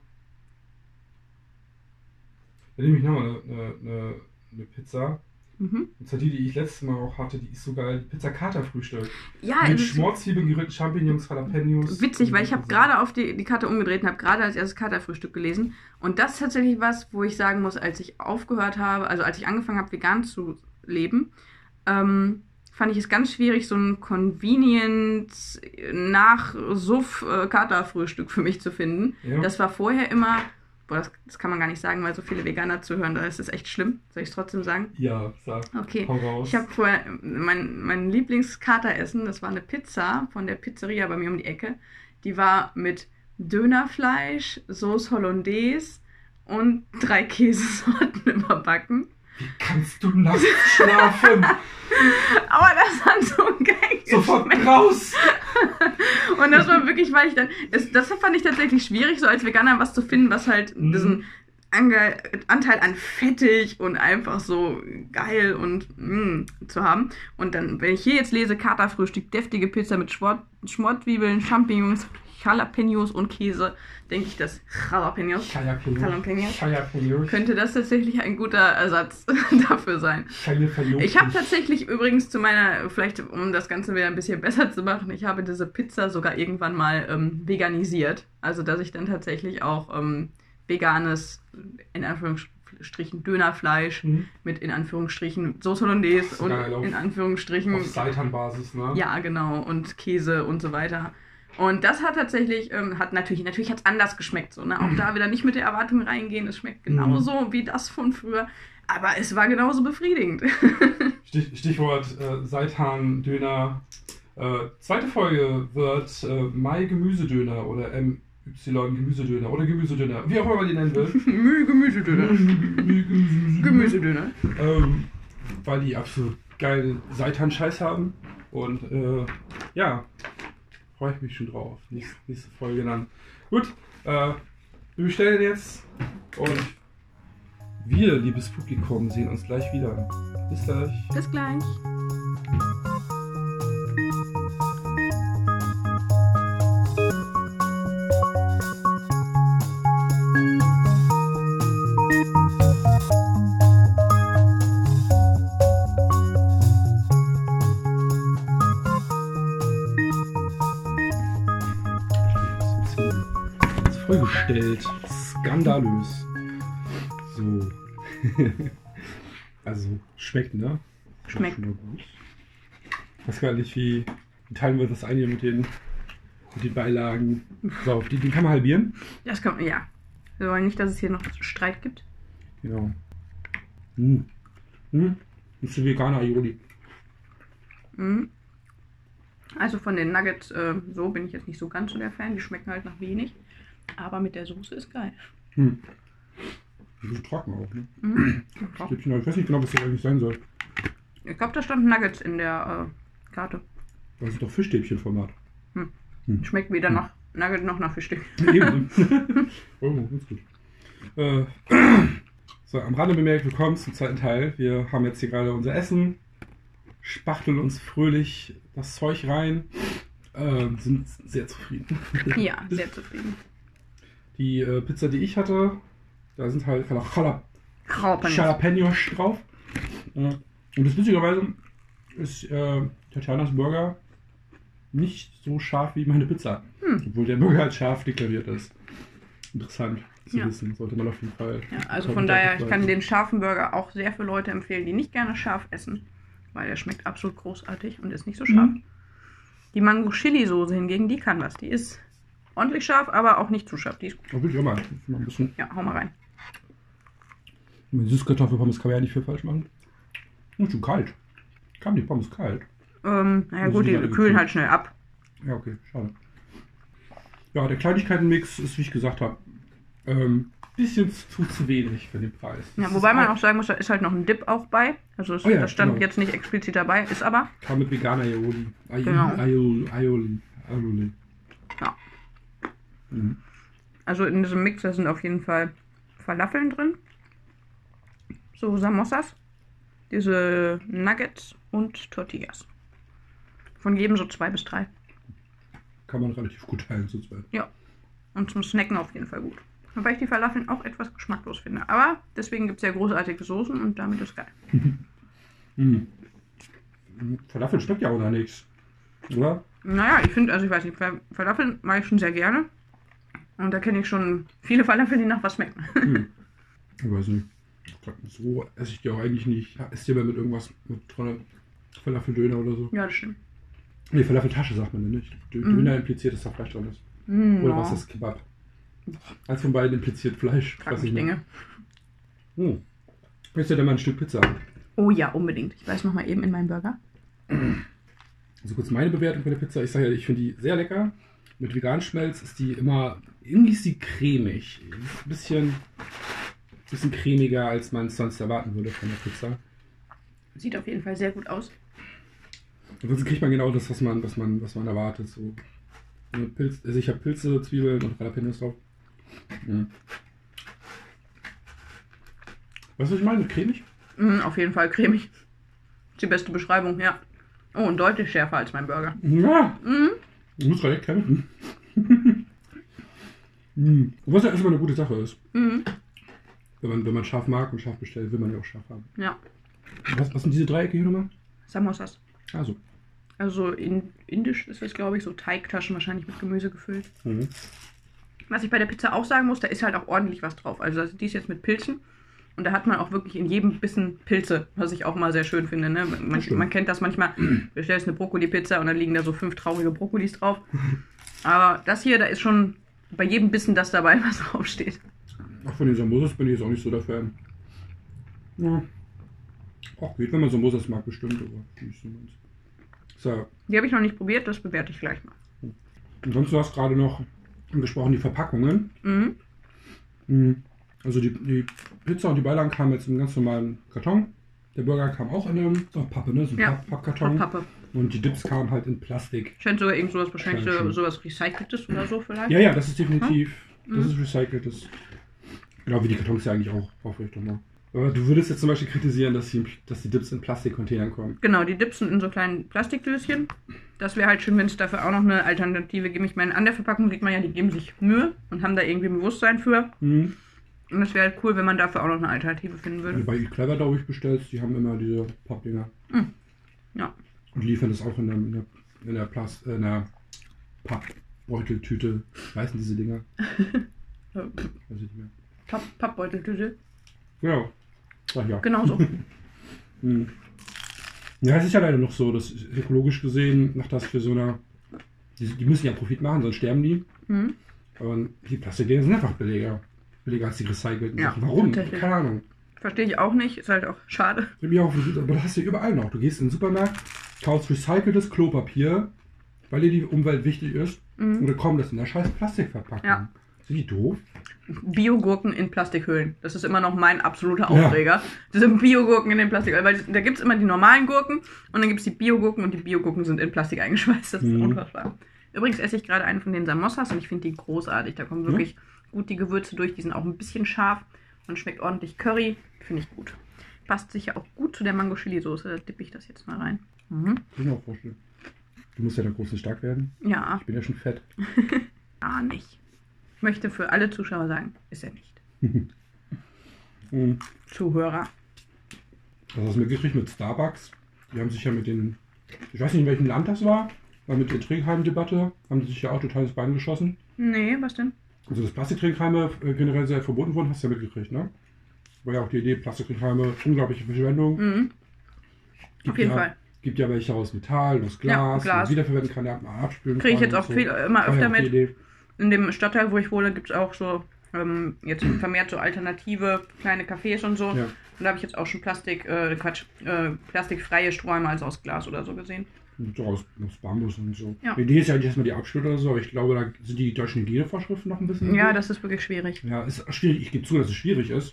dann nehme ich nochmal eine, eine, eine Pizza.
Mhm.
Und zwar die, die ich letztes Mal auch hatte, die ist so geil. Pizza Kater-Frühstück.
Ja,
Mit
es ist
Schmorzwiebeln, gerührten Champignons, Jalapenos.
witzig, weil ich habe gerade auf die, die Karte umgedreht und habe gerade als erstes Katerfrühstück gelesen. Und das ist tatsächlich was, wo ich sagen muss, als ich aufgehört habe, also als ich angefangen habe, vegan zu leben, ähm, fand ich es ganz schwierig, so ein convenient nach-Suff-Katerfrühstück für mich zu finden.
Ja.
Das war vorher immer, boah, das, das kann man gar nicht sagen, weil so viele Veganer zuhören, da ist es echt schlimm. Soll ich es trotzdem sagen?
Ja, sag.
Okay.
Hau raus.
Ich habe vorher mein, mein Lieblingskateressen, das war eine Pizza von der Pizzeria bei mir um die Ecke. Die war mit Dönerfleisch, Sauce Hollandaise und drei Käsesorten überbacken.
Wie kannst du nachts schlafen?
Aber das hat so geil
Sofort
geschmeckt.
raus!
Und das war wirklich, weil ich dann, das, das fand ich tatsächlich schwierig, so als Veganer was zu finden, was halt
Mhm.
diesen Ange Anteil an fettig und einfach so geil und mm, zu haben. Und dann, wenn ich hier jetzt lese, Katerfrühstück, deftige Pizza mit Schmort, Schmortzwiebeln, Champignons, Jalapenos und Käse, denke ich, dass Jalapenos,
Jalapenos.
Jalapenos,
Jalapenos.
könnte das tatsächlich ein guter Ersatz dafür sein.
Jalapenos.
Ich habe tatsächlich übrigens zu meiner, vielleicht um das Ganze wieder ein bisschen besser zu machen, ich habe diese Pizza sogar irgendwann mal ähm, veganisiert. Also, dass ich dann tatsächlich auch ähm, veganes, in Anführungsstrichen, Dönerfleisch mhm. mit, in Anführungsstrichen, Sauce Hollandaise und
geil,
in Anführungsstrichen...
Auf Seitan-Basis, ne?
Ja, genau. Und Käse und so weiter. Und das hat tatsächlich, ähm, hat natürlich, natürlich hat es anders geschmeckt. So, ne? Auch da wieder nicht mit der Erwartung reingehen. Es schmeckt genauso mhm. wie das von früher. Aber es war genauso befriedigend.
Stich, Stichwort äh, Seitan-Döner. Äh, zweite Folge wird äh, Mai Gemüsedöner oder M Y Gemüsedöner oder Gemüsedöner, wie auch immer man die nennen will.
Müh Gemüsedöner. Gemüsedöner.
Ähm, weil die absolut geilen Seitan-Scheiß haben. Und äh, ja, freue ich mich schon drauf. Nächste, nächste Folge dann. Gut, äh, wir bestellen jetzt und wir, liebes Publikum, sehen uns gleich wieder. Bis gleich.
Bis gleich.
Vollgestellt. Skandalös. So. Also, schmeckt, ne?
Schmeckt.
Schon mal gut. Ich weiß gar nicht, wie, wie teilen wir das ein hier mit den, mit den Beilagen. So, die, die kann man halbieren.
Das kann man, ja. Wir wollen nicht, dass es hier noch Streit gibt.
Genau. Hm. Hm. Das ist ein veganer Aioli.
Mhm. Also von den Nuggets, äh, so bin ich jetzt nicht so ganz so der Fan. Die schmecken halt nach wenig. Aber mit der Soße ist geil.
Hm. Die ist trocken auch, ne?
Mhm.
Ich weiß nicht genau, was das eigentlich sein soll.
Ich glaube, da stand Nuggets in der äh, Karte.
Das ist doch Fischstäbchenformat.
Hm.
Hm.
Schmeckt weder
hm.
nach Nugget noch nach Fischstäbchen.
Eben. Oh, ganz gut. Äh, so, am Rande bemerkt, willkommen zum zweiten Teil. Wir haben jetzt hier gerade unser Essen, spachteln uns fröhlich das Zeug rein, äh, sind sehr zufrieden.
Ja, sehr zufrieden.
Die äh, Pizza, die ich hatte, da sind halt Jalap-
Jalapenos.
Jalapenos drauf. Äh, und das witzigerweise ist äh, Tatjanas Burger nicht so scharf wie meine Pizza. Hm. Obwohl der Burger als scharf deklariert ist. Interessant zu ja. wissen, sollte man auf jeden Fall.
Ja, also von daher, ich kann den scharfen Burger auch sehr für Leute empfehlen, die nicht gerne scharf essen. Weil der schmeckt absolut großartig und ist nicht so scharf. Mhm. Die Mango-Chili-Soße hingegen, die kann was. Die ist ordentlich scharf, aber auch nicht zu scharf. Die ist gut.
Da will ich auch mal, mal ein bisschen.
Ja, hau mal rein.
Mit Süßkartoffelpommes kann man ja nicht viel falsch machen. Und schon kalt. Kam die Pommes kalt?
Ähm, naja gut, die kühlen halt schnell ab.
Ja, okay, schade. Ja, der Kleinigkeitenmix ist, wie ich gesagt habe, ähm, bisschen zu, zu wenig für den Preis.
Ja,
das
wobei man auch sagen muss, da ist halt noch ein Dip auch bei. Also das,
oh ja,
das stand
genau.
jetzt nicht explizit dabei, ist aber.
Kam mit veganer Aioli. Aioli.
Genau.
Aioli. Aioli. Aioli.
Ja.
Mhm.
Also in diesem Mixer sind auf jeden Fall Falafeln drin. So Samosas. Diese Nuggets und Tortillas. Von jedem so zwei bis drei.
Kann man relativ gut teilen zu zweit.
Ja. Und zum Snacken auf jeden Fall gut. Wobei ich die Falafeln auch etwas geschmacklos finde. Aber deswegen gibt es ja großartige Soßen und damit ist geil.
mhm. Falafel schmeckt ja auch noch nichts. Oder?
Naja, ich finde, also ich weiß nicht, Falafeln mag ich schon sehr gerne. Und da kenne ich schon viele Falafel, die nach was schmecken.
hm. Ich weiß nicht. So esse ich die auch eigentlich nicht. Esst ihr mal mit irgendwas, mit Falafeldöner oder so?
Ja, das stimmt.
Nee, Falafeltasche sagt man nicht. Döner mm. impliziert, dass da Fleisch drin ist.
Mm,
oder
no.
was ist Kebab? Eins von beiden impliziert Fleisch.
Frag mich Dinge.
Hm. Willst du denn mal ein Stück Pizza haben?
Oh ja, unbedingt. Ich weiß noch mal eben in meinen Burger.
Also kurz meine Bewertung von der Pizza. Ich sage ja, ich finde die sehr lecker. Mit veganem Schmelz ist die immer, irgendwie ist sie cremig. Ein bisschen, bisschen cremiger, als man es sonst erwarten würde von der Pizza.
Sieht auf jeden Fall sehr gut aus.
Ansonsten kriegt man genau das, was man, was man, was man erwartet. So Pilz, also ich habe Pilze, Zwiebeln und Jalapenos drauf. Ja. Weißt du, was ich meine mit cremig?
Mm, auf jeden Fall cremig. Die beste Beschreibung, ja. Oh, und deutlich schärfer als mein Burger.
Ja.
Mhm.
Ich muss gerade echt kämpfen. mm. Was ja erstmal eine gute Sache ist.
Mhm.
Wenn man, wenn man scharf mag und scharf bestellt, will man ja auch scharf haben.
Ja.
Was, was sind diese Dreiecke hier nochmal?
Samosas.
Also.
Also in, indisch ist das, glaube ich, so Teigtaschen wahrscheinlich mit Gemüse gefüllt.
Mhm.
Was ich bei der Pizza auch sagen muss, da ist halt auch ordentlich was drauf. Also die ist jetzt mit Pilzen. Und da hat man auch wirklich in jedem Bissen Pilze, was ich auch mal sehr schön finde. Ne? Man, man kennt das manchmal, du bestellst eine Brokkoli-Pizza und dann liegen da so fünf traurige Brokkolis drauf. Aber das hier, da ist schon bei jedem Bissen das dabei, was draufsteht.
Ach, von den Samosas bin ich jetzt auch nicht so der Fan. Ja. Ach, geht, wenn man Samosas mag, bestimmt. Aber nicht so meins. So.
Die habe ich noch nicht probiert, das bewerte ich gleich mal.
Und sonst, du hast gerade noch angesprochen, die Verpackungen.
Mhm.
Mhm. Also die, die Pizza und die Beilagen kamen jetzt in einem ganz normalen Karton. Der Burger kam auch in einem oh, Pappe, ne? So ein
Ja,
Papp Pappkarton.
Pappe.
Und die Dips kamen halt in Plastik.
Scheint sogar irgend sowas, wahrscheinlich so,
Scheint schon.
sowas Recyceltes oder so vielleicht.
Ja, ja, das ist definitiv.
Mhm.
Das ist recyceltes. Genau wie die Kartons ja eigentlich auch, hoffe ich doch mal. Aber du würdest jetzt zum Beispiel kritisieren, dass die, dass die Dips in Plastikcontainern kommen.
Genau, die Dips sind in so kleinen Plastikdöschen. Das wäre halt schön, wenn es dafür auch noch eine Alternative gibt. Ich meine, an der Verpackung sieht man ja, die geben sich Mühe und haben da irgendwie ein Bewusstsein für.
Mhm.
Und es wäre halt cool, wenn man dafür auch noch eine Alternative finden
Wenn
würde.
du bei Eat Clever, glaube ich, bestellst, die haben immer diese Pappdinger.
Mhm. Ja.
Und liefern das auch in der, in der, in der, Plast, äh, in der Pappbeuteltüte. Weißen diese Dinger? Weiß ich nicht mehr.
Papp Pappbeuteltüte.
Genau. Ach ja.
Genau so.
Hm. Ja, es ist ja leider noch so, dass ökologisch gesehen, nach das für so einer. Die, die müssen ja Profit machen, sonst sterben die.
Mhm.
Aber die Plastikdinger sind einfach billiger. Billiger als die recycelten
Ja,
Sachen. Warum?
tatsächlich.
Keine Ahnung.
Verstehe ich auch nicht. Ist halt auch schade.
Ja, aber das hast du überall noch. Du gehst in den Supermarkt, kaufst recyceltes Klopapier, weil dir die Umwelt wichtig ist.
Mhm.
Und dann kommt das in der scheiß Plastikverpackung.
Ja.
Sind die doof?
Biogurken in Plastikhüllen. Das ist immer noch mein absoluter
Ja.
Aufreger. Diese Biogurken in den Plastikhüllen. Weil da gibt es immer die normalen Gurken und dann gibt es die Biogurken und die Biogurken sind in Plastik eingeschweißt. Das ist
Mhm.
unfassbar. Übrigens esse ich gerade einen von den Samosas und ich finde die großartig. Da kommen wirklich gut die Gewürze durch. Die sind auch ein bisschen scharf und schmeckt ordentlich Curry. Finde ich gut. Passt sicher auch gut zu der Mango-Chili-Soße. Da dippe ich das jetzt mal rein. Mhm.
Kann ich mir auch vorstellen. Du musst ja da groß und stark werden.
Ja,
Ich bin ja schon fett.
gar nicht. Ich möchte für alle Zuschauer sagen, ist er nicht.
Mhm.
Zuhörer.
Also das mitgekriegt mit Starbucks. Die haben sich ja mit den, ich weiß nicht in welchem Land das war, aber mit der Trinkheim-Debatte haben die sich ja auch total ins Bein geschossen.
Nee, was denn?
Also dass Plastiktrinkheime äh, generell sehr verboten wurden, hast du ja mitgekriegt, ne? War ja auch die Idee, Plastiktrinkheime, unglaubliche Verschwendung.
Mhm.
Gibt
Auf jeden
ja,
Fall.
Gibt ja welche aus Metall, aus
Ja,
Glas,
Glas.
die man wiederverwenden kann, ja, mal abspülen
Kriege ich
kann
jetzt
und
auch viel, immer
War ja
öfter
auch die
mit.
Idee.
In dem Stadtteil, wo ich wohne, gibt es auch so ähm, jetzt vermehrt so alternative kleine Cafés und so.
Ja.
Und da habe ich jetzt auch schon Plastik, äh, Quatsch, äh, plastikfreie Strohhalme, also aus Glas oder so gesehen.
Und so aus, aus Bambus und so.
Ja.
Die Idee ist ja nicht erstmal die Abspülen oder so, aber ich glaube, da sind die deutschen Hygienevorschriften noch ein bisschen.
Ja,
gut.
das ist wirklich schwierig.
Ja, ist schwierig. Ich gebe zu, dass es schwierig ist.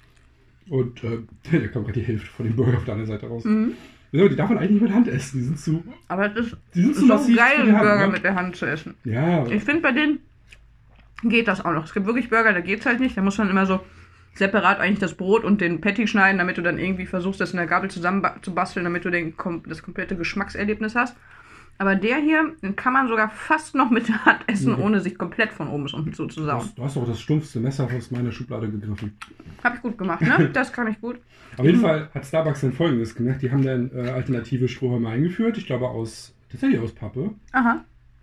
Und äh, da kommt gerade die Hälfte von dem Burger auf der anderen Seite raus.
Mhm.
Ja, die darf man eigentlich nicht mit Hand essen. Die sind zu.
Aber es ist
Die sind zu
so
massiv
geil,
für
einen
die Hand,
Burger
ne?
mit der Hand zu essen.
Ja,
Ich finde, bei denen geht das auch noch. Es gibt wirklich Burger, da geht es halt nicht. Da muss man immer so separat eigentlich das Brot und den Patty schneiden, damit du dann irgendwie versuchst, das in der Gabel zusammen ba- zu basteln, damit du den, kom- das komplette Geschmackserlebnis hast. Aber der hier, den kann man sogar fast noch mit der Hand essen,
Mhm.
ohne sich komplett von oben bis unten
du
zuzusauen.
hast, du hast doch das stumpfste Messer aus meiner Schublade gegriffen.
Hab ich gut gemacht, ne? Das kann ich gut.
Auf jeden Fall hat Starbucks dann Folgendes gemacht. Die haben dann äh, alternative Strohhalme eingeführt. Ich glaube aus, tatsächlich aus Pappe.
Aha,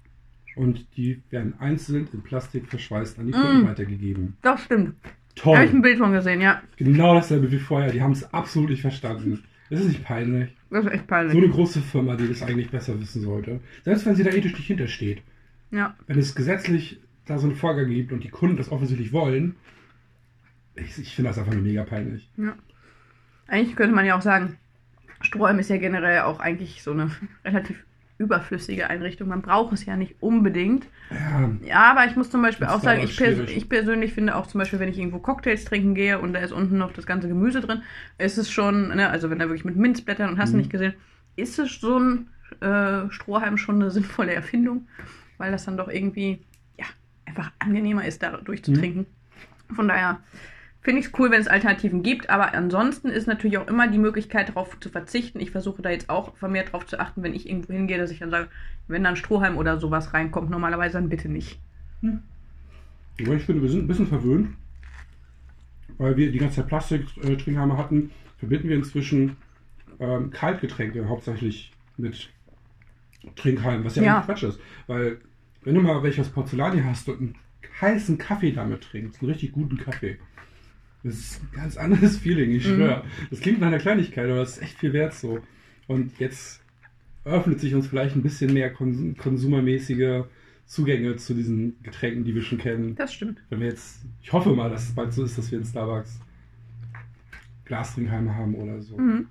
Und die werden einzeln in Plastik verschweißt an die Kunden
Mm.
weitergegeben.
das stimmt. Da habe ich ein
Toll.
Bild von gesehen, ja.
Genau dasselbe wie vorher. Die haben es absolut nicht verstanden. Das ist nicht peinlich.
Das ist echt
So
peinlich.
eine große Firma, die das eigentlich besser wissen sollte. Selbst wenn sie da ethisch nicht hintersteht.
Ja.
Wenn es gesetzlich da so eine Vorgabe gibt und die Kunden das offensichtlich wollen, ich, ich finde das einfach nur mega peinlich.
Ja. Eigentlich könnte man ja auch sagen, Strohhalm ist ja generell auch eigentlich so eine relativ überflüssige Einrichtung. Man braucht es ja nicht unbedingt.
Ja,
Ja, aber ich muss zum Beispiel
Das
auch
ist
sagen,
aber
ich, pers
schwierig.
ich persönlich finde auch zum Beispiel, wenn ich irgendwo Cocktails trinken gehe und da ist unten noch das ganze Gemüse drin, ist es schon, ne, also wenn da wirklich mit Minzblättern und hast du
Mhm.
nicht gesehen, ist es so ein äh, Strohhalm schon eine sinnvolle Erfindung, weil das dann doch irgendwie, ja, einfach angenehmer ist, da durchzutrinken. Von daher finde ich es cool, wenn es Alternativen gibt, aber ansonsten ist natürlich auch immer die Möglichkeit, darauf zu verzichten. Ich versuche da jetzt auch vermehrt darauf zu achten, wenn ich irgendwo hingehe, dass ich dann sage, wenn dann Strohhalm oder sowas reinkommt, normalerweise dann bitte nicht.
Hm. Aber ich finde, wir sind ein bisschen verwöhnt, weil wir die ganze Zeit Plastik-Trinkhalme hatten, verbinden wir inzwischen ähm, Kaltgetränke hauptsächlich mit Trinkhalmen, was ja,
Ja.
eigentlich Quatsch ist. Weil, wenn du mal welche aus Porzellan hier hast und einen heißen Kaffee damit trinkst, einen richtig guten Kaffee, das ist ein ganz anderes Feeling, ich
Mhm.
schwöre. Das klingt nach einer Kleinigkeit, aber das ist echt viel wert so. Und jetzt öffnet sich uns vielleicht ein bisschen mehr konsum konsumermäßige Zugänge zu diesen Getränken, die wir schon kennen.
Das stimmt.
Wenn wir jetzt, ich hoffe mal, dass es bald so ist, dass wir in Starbucks Glastrinkhalme haben oder so.
Mhm.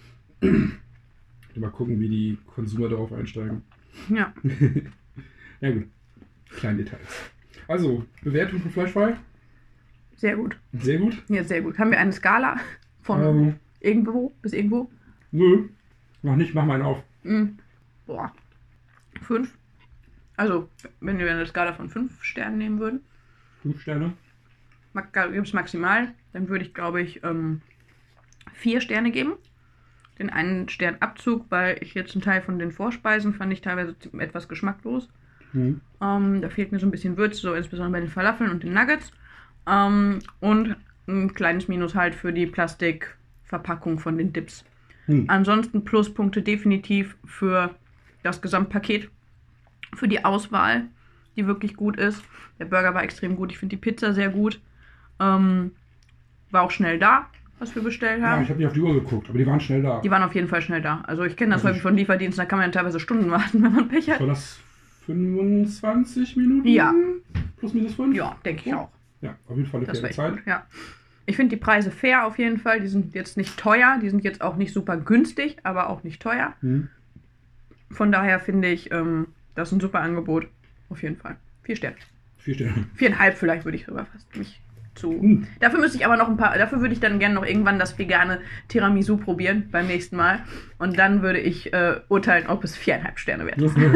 Mal gucken, wie die Konsumer darauf einsteigen.
Ja.
Ja gut, kleine Details. Also, Bewertung von Fleischfrei?
Sehr gut.
Sehr gut.
Ja, sehr gut. Haben wir eine Skala von
Ähm,
irgendwo bis irgendwo?
nö, noch nicht, mach mal einen auf.
Mhm. Boah. Fünf. Also, wenn wir eine Skala von fünf Sternen nehmen würden,
Fünf Sterne.
gibt es maximal, dann würde ich, glaube ich, ähm, vier Sterne geben. Den einen Stern Abzug, weil ich jetzt einen Teil von den Vorspeisen fand ich teilweise etwas geschmacklos.
Mhm.
Ähm, da fehlt mir so ein bisschen Würze, so insbesondere bei den Falafeln und den Nuggets. Ähm, und ein kleines Minus halt für die Plastikverpackung von den Dips.
Mhm.
Ansonsten Pluspunkte definitiv für das Gesamtpaket, für die Auswahl, die wirklich gut ist. Der Burger war extrem gut, ich finde die Pizza sehr gut. Ähm, war auch schnell da, was wir bestellt
Ja,
haben.
ich habe nicht auf die Uhr geguckt, aber die waren schnell da.
Die waren auf jeden Fall schnell da. Also ich kenne das
Also
häufig von Lieferdiensten, da kann man ja teilweise Stunden warten, wenn man Pech hat.
War das fünfundzwanzig Minuten?
Ja.
Plus minus fünf?
Ja, denke ich auch.
Ja, auf jeden Fall eine
Das war
faire
echt
Zeit.
gut, ja. Ich finde die Preise fair auf jeden Fall. Die sind jetzt nicht teuer, die sind jetzt auch nicht super günstig, aber auch nicht teuer.
Mhm.
Von daher finde ich, ähm, das ist ein super Angebot. Auf jeden Fall. Vier Sterne.
Vier Sterne.
Viereinhalb vielleicht würde ich sogar fast mich zu.
Mhm.
Dafür müsste ich aber noch ein paar, dafür würde ich dann gerne noch irgendwann das vegane Tiramisu probieren beim nächsten Mal. Und dann würde ich äh, urteilen, ob es viereinhalb Sterne wert ist.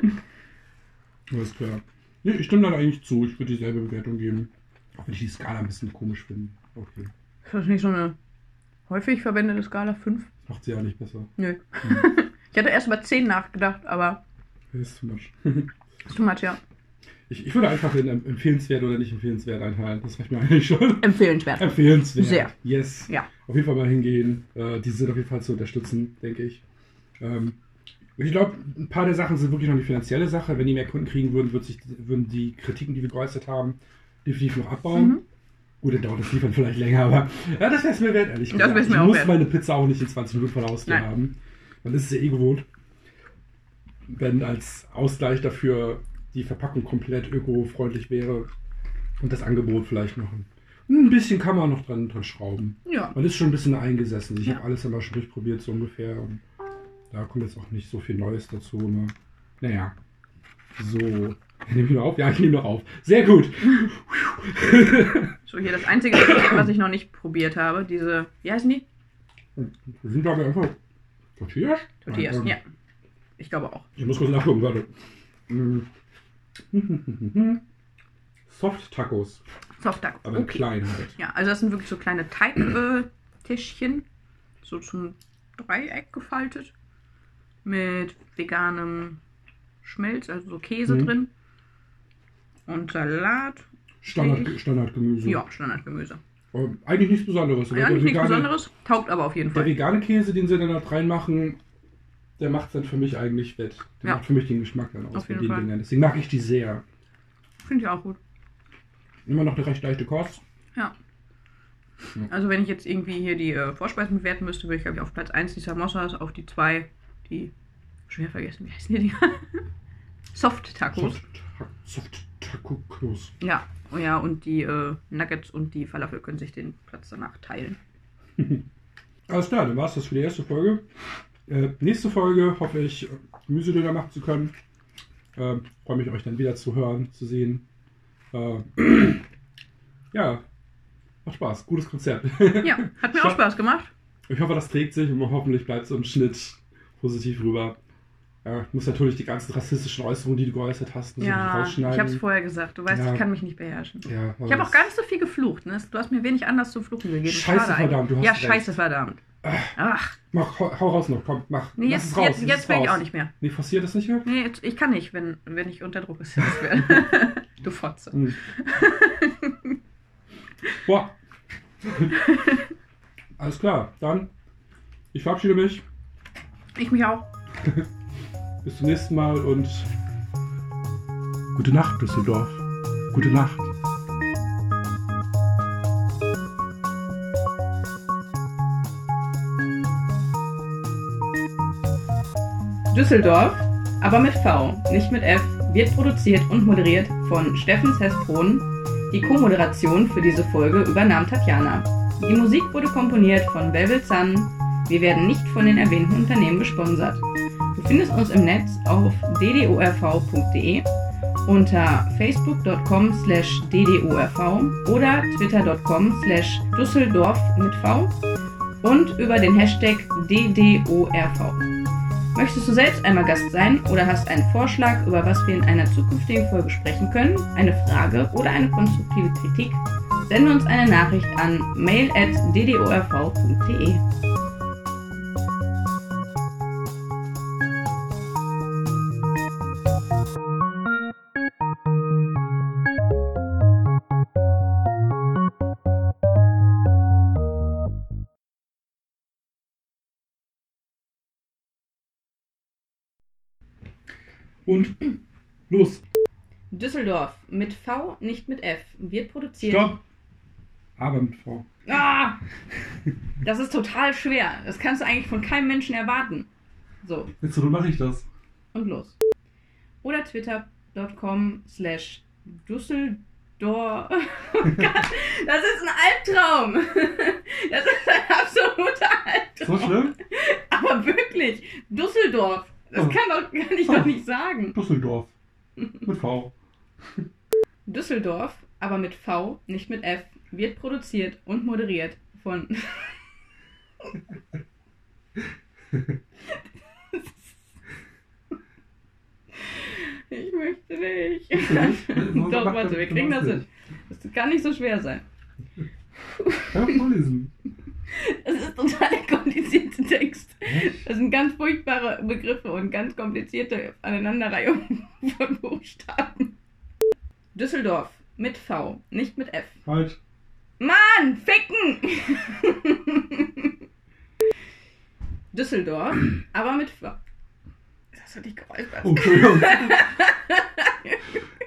Alles klar. Nee, ich stimme dann eigentlich zu. Ich würde dieselbe Bewertung geben. Auch wenn ich die Skala ein bisschen komisch finde. Okay.
Ist das nicht so eine häufig verwendete Skala? fünf?
Macht sie ja nicht besser.
Nö. Ich hatte erst über zehn nachgedacht, aber
Das ist too much.
ist too much, ja.
Ich, ich würde einfach in em- empfehlenswert oder nicht empfehlenswert einteilen. Das reicht mir eigentlich schon.
Empfehlenswert.
Empfehlenswert.
Sehr.
Yes.
Ja.
Auf jeden Fall mal hingehen. Äh, die sind auf jeden Fall zu unterstützen, denke ich. Ähm, ich glaube, ein paar der Sachen sind wirklich noch die finanzielle Sache. Wenn die mehr Kunden kriegen würden, wird sich, würden die Kritiken, die wir geäußert haben, definitiv noch abbauen.
Mhm.
Gut, dann dauert das Liefern vielleicht länger, aber ja, das wäre es mir wert, ehrlich
Das
gesagt.
wär's mir
Ich
auch
muss
wert.
meine Pizza auch nicht in zwanzig Minuten vor der Haustür
Nein.
haben. Man ist es ja eh gewohnt. Wenn als Ausgleich dafür die Verpackung komplett ökofreundlich wäre und das Angebot vielleicht noch ein, ein bisschen kann man noch dran, dran schrauben.
Ja.
Man ist schon ein bisschen eingesessen. Ich
Ja.
habe alles einmal schon durchprobiert, so ungefähr. Und da kommt jetzt auch nicht so viel Neues dazu. Ne? Naja. So. Nehme ich noch auf? Ja, ich nehme noch auf. Sehr gut.
So, hier das einzige, was ich noch nicht probiert habe, diese, wie heißen die?
Wir sind glaube ich einfach Tortillas?
Tortillas,
Nein, ähm,
ja. Ich glaube auch.
Ich muss kurz nachgucken, warte. Mm. Soft Tacos,
Soft-Tacos.
aber in
Okay.
klein halt.
Ja, also das sind wirklich so kleine Teigtäschchen, so zum Dreieck gefaltet, mit veganem Schmelz, also so Käse
Mhm.
drin und Salat.
Standard,
Ich-
Standardgemüse.
Ja, Standardgemüse.
Ähm, Eigentlich nichts Besonderes. aber
Ja,
der
nicht nichts
vegane-
Besonderes, taugt aber auf jeden
Der
Fall.
vegane Käse, den sie dann dort reinmachen, der macht es dann für mich eigentlich wett. Der
Ja.
macht für mich den Geschmack dann aus
Auf
bei
jeden
den
Fall.
Dingern. Deswegen mag ich die sehr.
Finde ich auch gut.
Immer noch eine recht leichte Kost.
Ja. Also wenn ich jetzt irgendwie hier die äh, Vorspeisen bewerten müsste, würde ich glaube ich auf Platz eins die Samosas, auf die zwei die, schwer vergessen, wie heißen die Dinger? Soft-Tacos.
Soft, Ta- Soft Tacos.
Ja, oh ja, und die äh, Nuggets und die Falafel können sich den Platz danach teilen.
Alles klar, dann war es das für die erste Folge. Äh, nächste Folge hoffe ich, Gemüsedöner machen zu können. Äh, Freue mich, euch dann wieder zu hören, zu sehen. Äh, ja, macht Spaß. Gutes Konzept.
Ja, hat mir
Ich
auch
hab-
Spaß gemacht.
Ich hoffe, das trägt sich und hoffentlich bleibt es im Schnitt positiv rüber. Ja, ich muss natürlich die ganzen rassistischen Äußerungen, die du geäußert hast, muss ich
Ja,
rausschneiden.
ich habe es vorher gesagt. Du weißt,
Ja.
ich kann mich nicht beherrschen.
Ja,
Ich habe auch gar nicht so viel geflucht. Ne? Du hast mir wenig Anlass zum Fluchen gegeben.
Scheiße,
Schade
verdammt,
eigentlich.
du hast
Ja,
recht.
scheiße, verdammt. Ach,
Mach, hau, hau raus noch, komm, mach.
nee,
Lass
jetzt,
es raus.
jetzt,
lass
jetzt
es
will ich
raus.
auch nicht mehr.
Nee, forciert das nicht mehr?
Nee, jetzt, ich kann nicht, wenn, wenn ich unter Druck gesetzt werde. Du Fotze.
Hm. Boah. Alles klar, dann ich verabschiede mich.
Ich mich auch.
Bis zum nächsten Mal und gute Nacht, Düsseldorf. Gute Nacht.
Düsseldorf, aber mit V, nicht mit F, wird produziert und moderiert von Steffen Hesbron. Die Co-Moderation für diese Folge übernahm Tatjana. Die Musik wurde komponiert von Velvet Sun. Wir werden nicht von den erwähnten Unternehmen gesponsert. Du findest uns im Netz auf d d o r v punkt d e, unter facebook punkt com slash d d o r v oder twitter punkt com slash Düsseldorf mit V und über den Hashtag D D O R V. Möchtest du selbst einmal Gast sein oder hast einen Vorschlag, über was wir in einer zukünftigen Folge sprechen können, eine Frage oder eine konstruktive Kritik, sende uns eine Nachricht an mail at d d o r v punkt d e.
Und los.
Düsseldorf mit V, nicht mit F, wird produziert.
Stopp. Aber mit V.
Ah, das ist total schwer. Das kannst du eigentlich von keinem Menschen erwarten. So,
Jetzt so mache ich das.
und los. Oder twitter punkt com slash Düsseldorf. Oh Gott, das ist ein Albtraum. Das ist ein absoluter Albtraum.
So schlimm?
Aber wirklich, Düsseldorf. Das
Oh.
kann, doch, kann ich
Oh.
doch nicht sagen.
Düsseldorf. Mit V.
Düsseldorf, aber mit V, nicht mit F, wird produziert und moderiert von... Ich möchte nicht. Doch, warte, wir kriegen das hin. Das kann nicht so schwer sein.
Ja, vorlesen.
Das ist total der komplizierte Text.
Echt?
Das sind ganz furchtbare Begriffe und ganz komplizierte Aneinanderreihungen von Buchstaben. Düsseldorf mit V, nicht mit F.
Halt.
Mann, ficken! Düsseldorf, aber mit V. Das hat dich geräuspert.
Oh, Entschuldigung.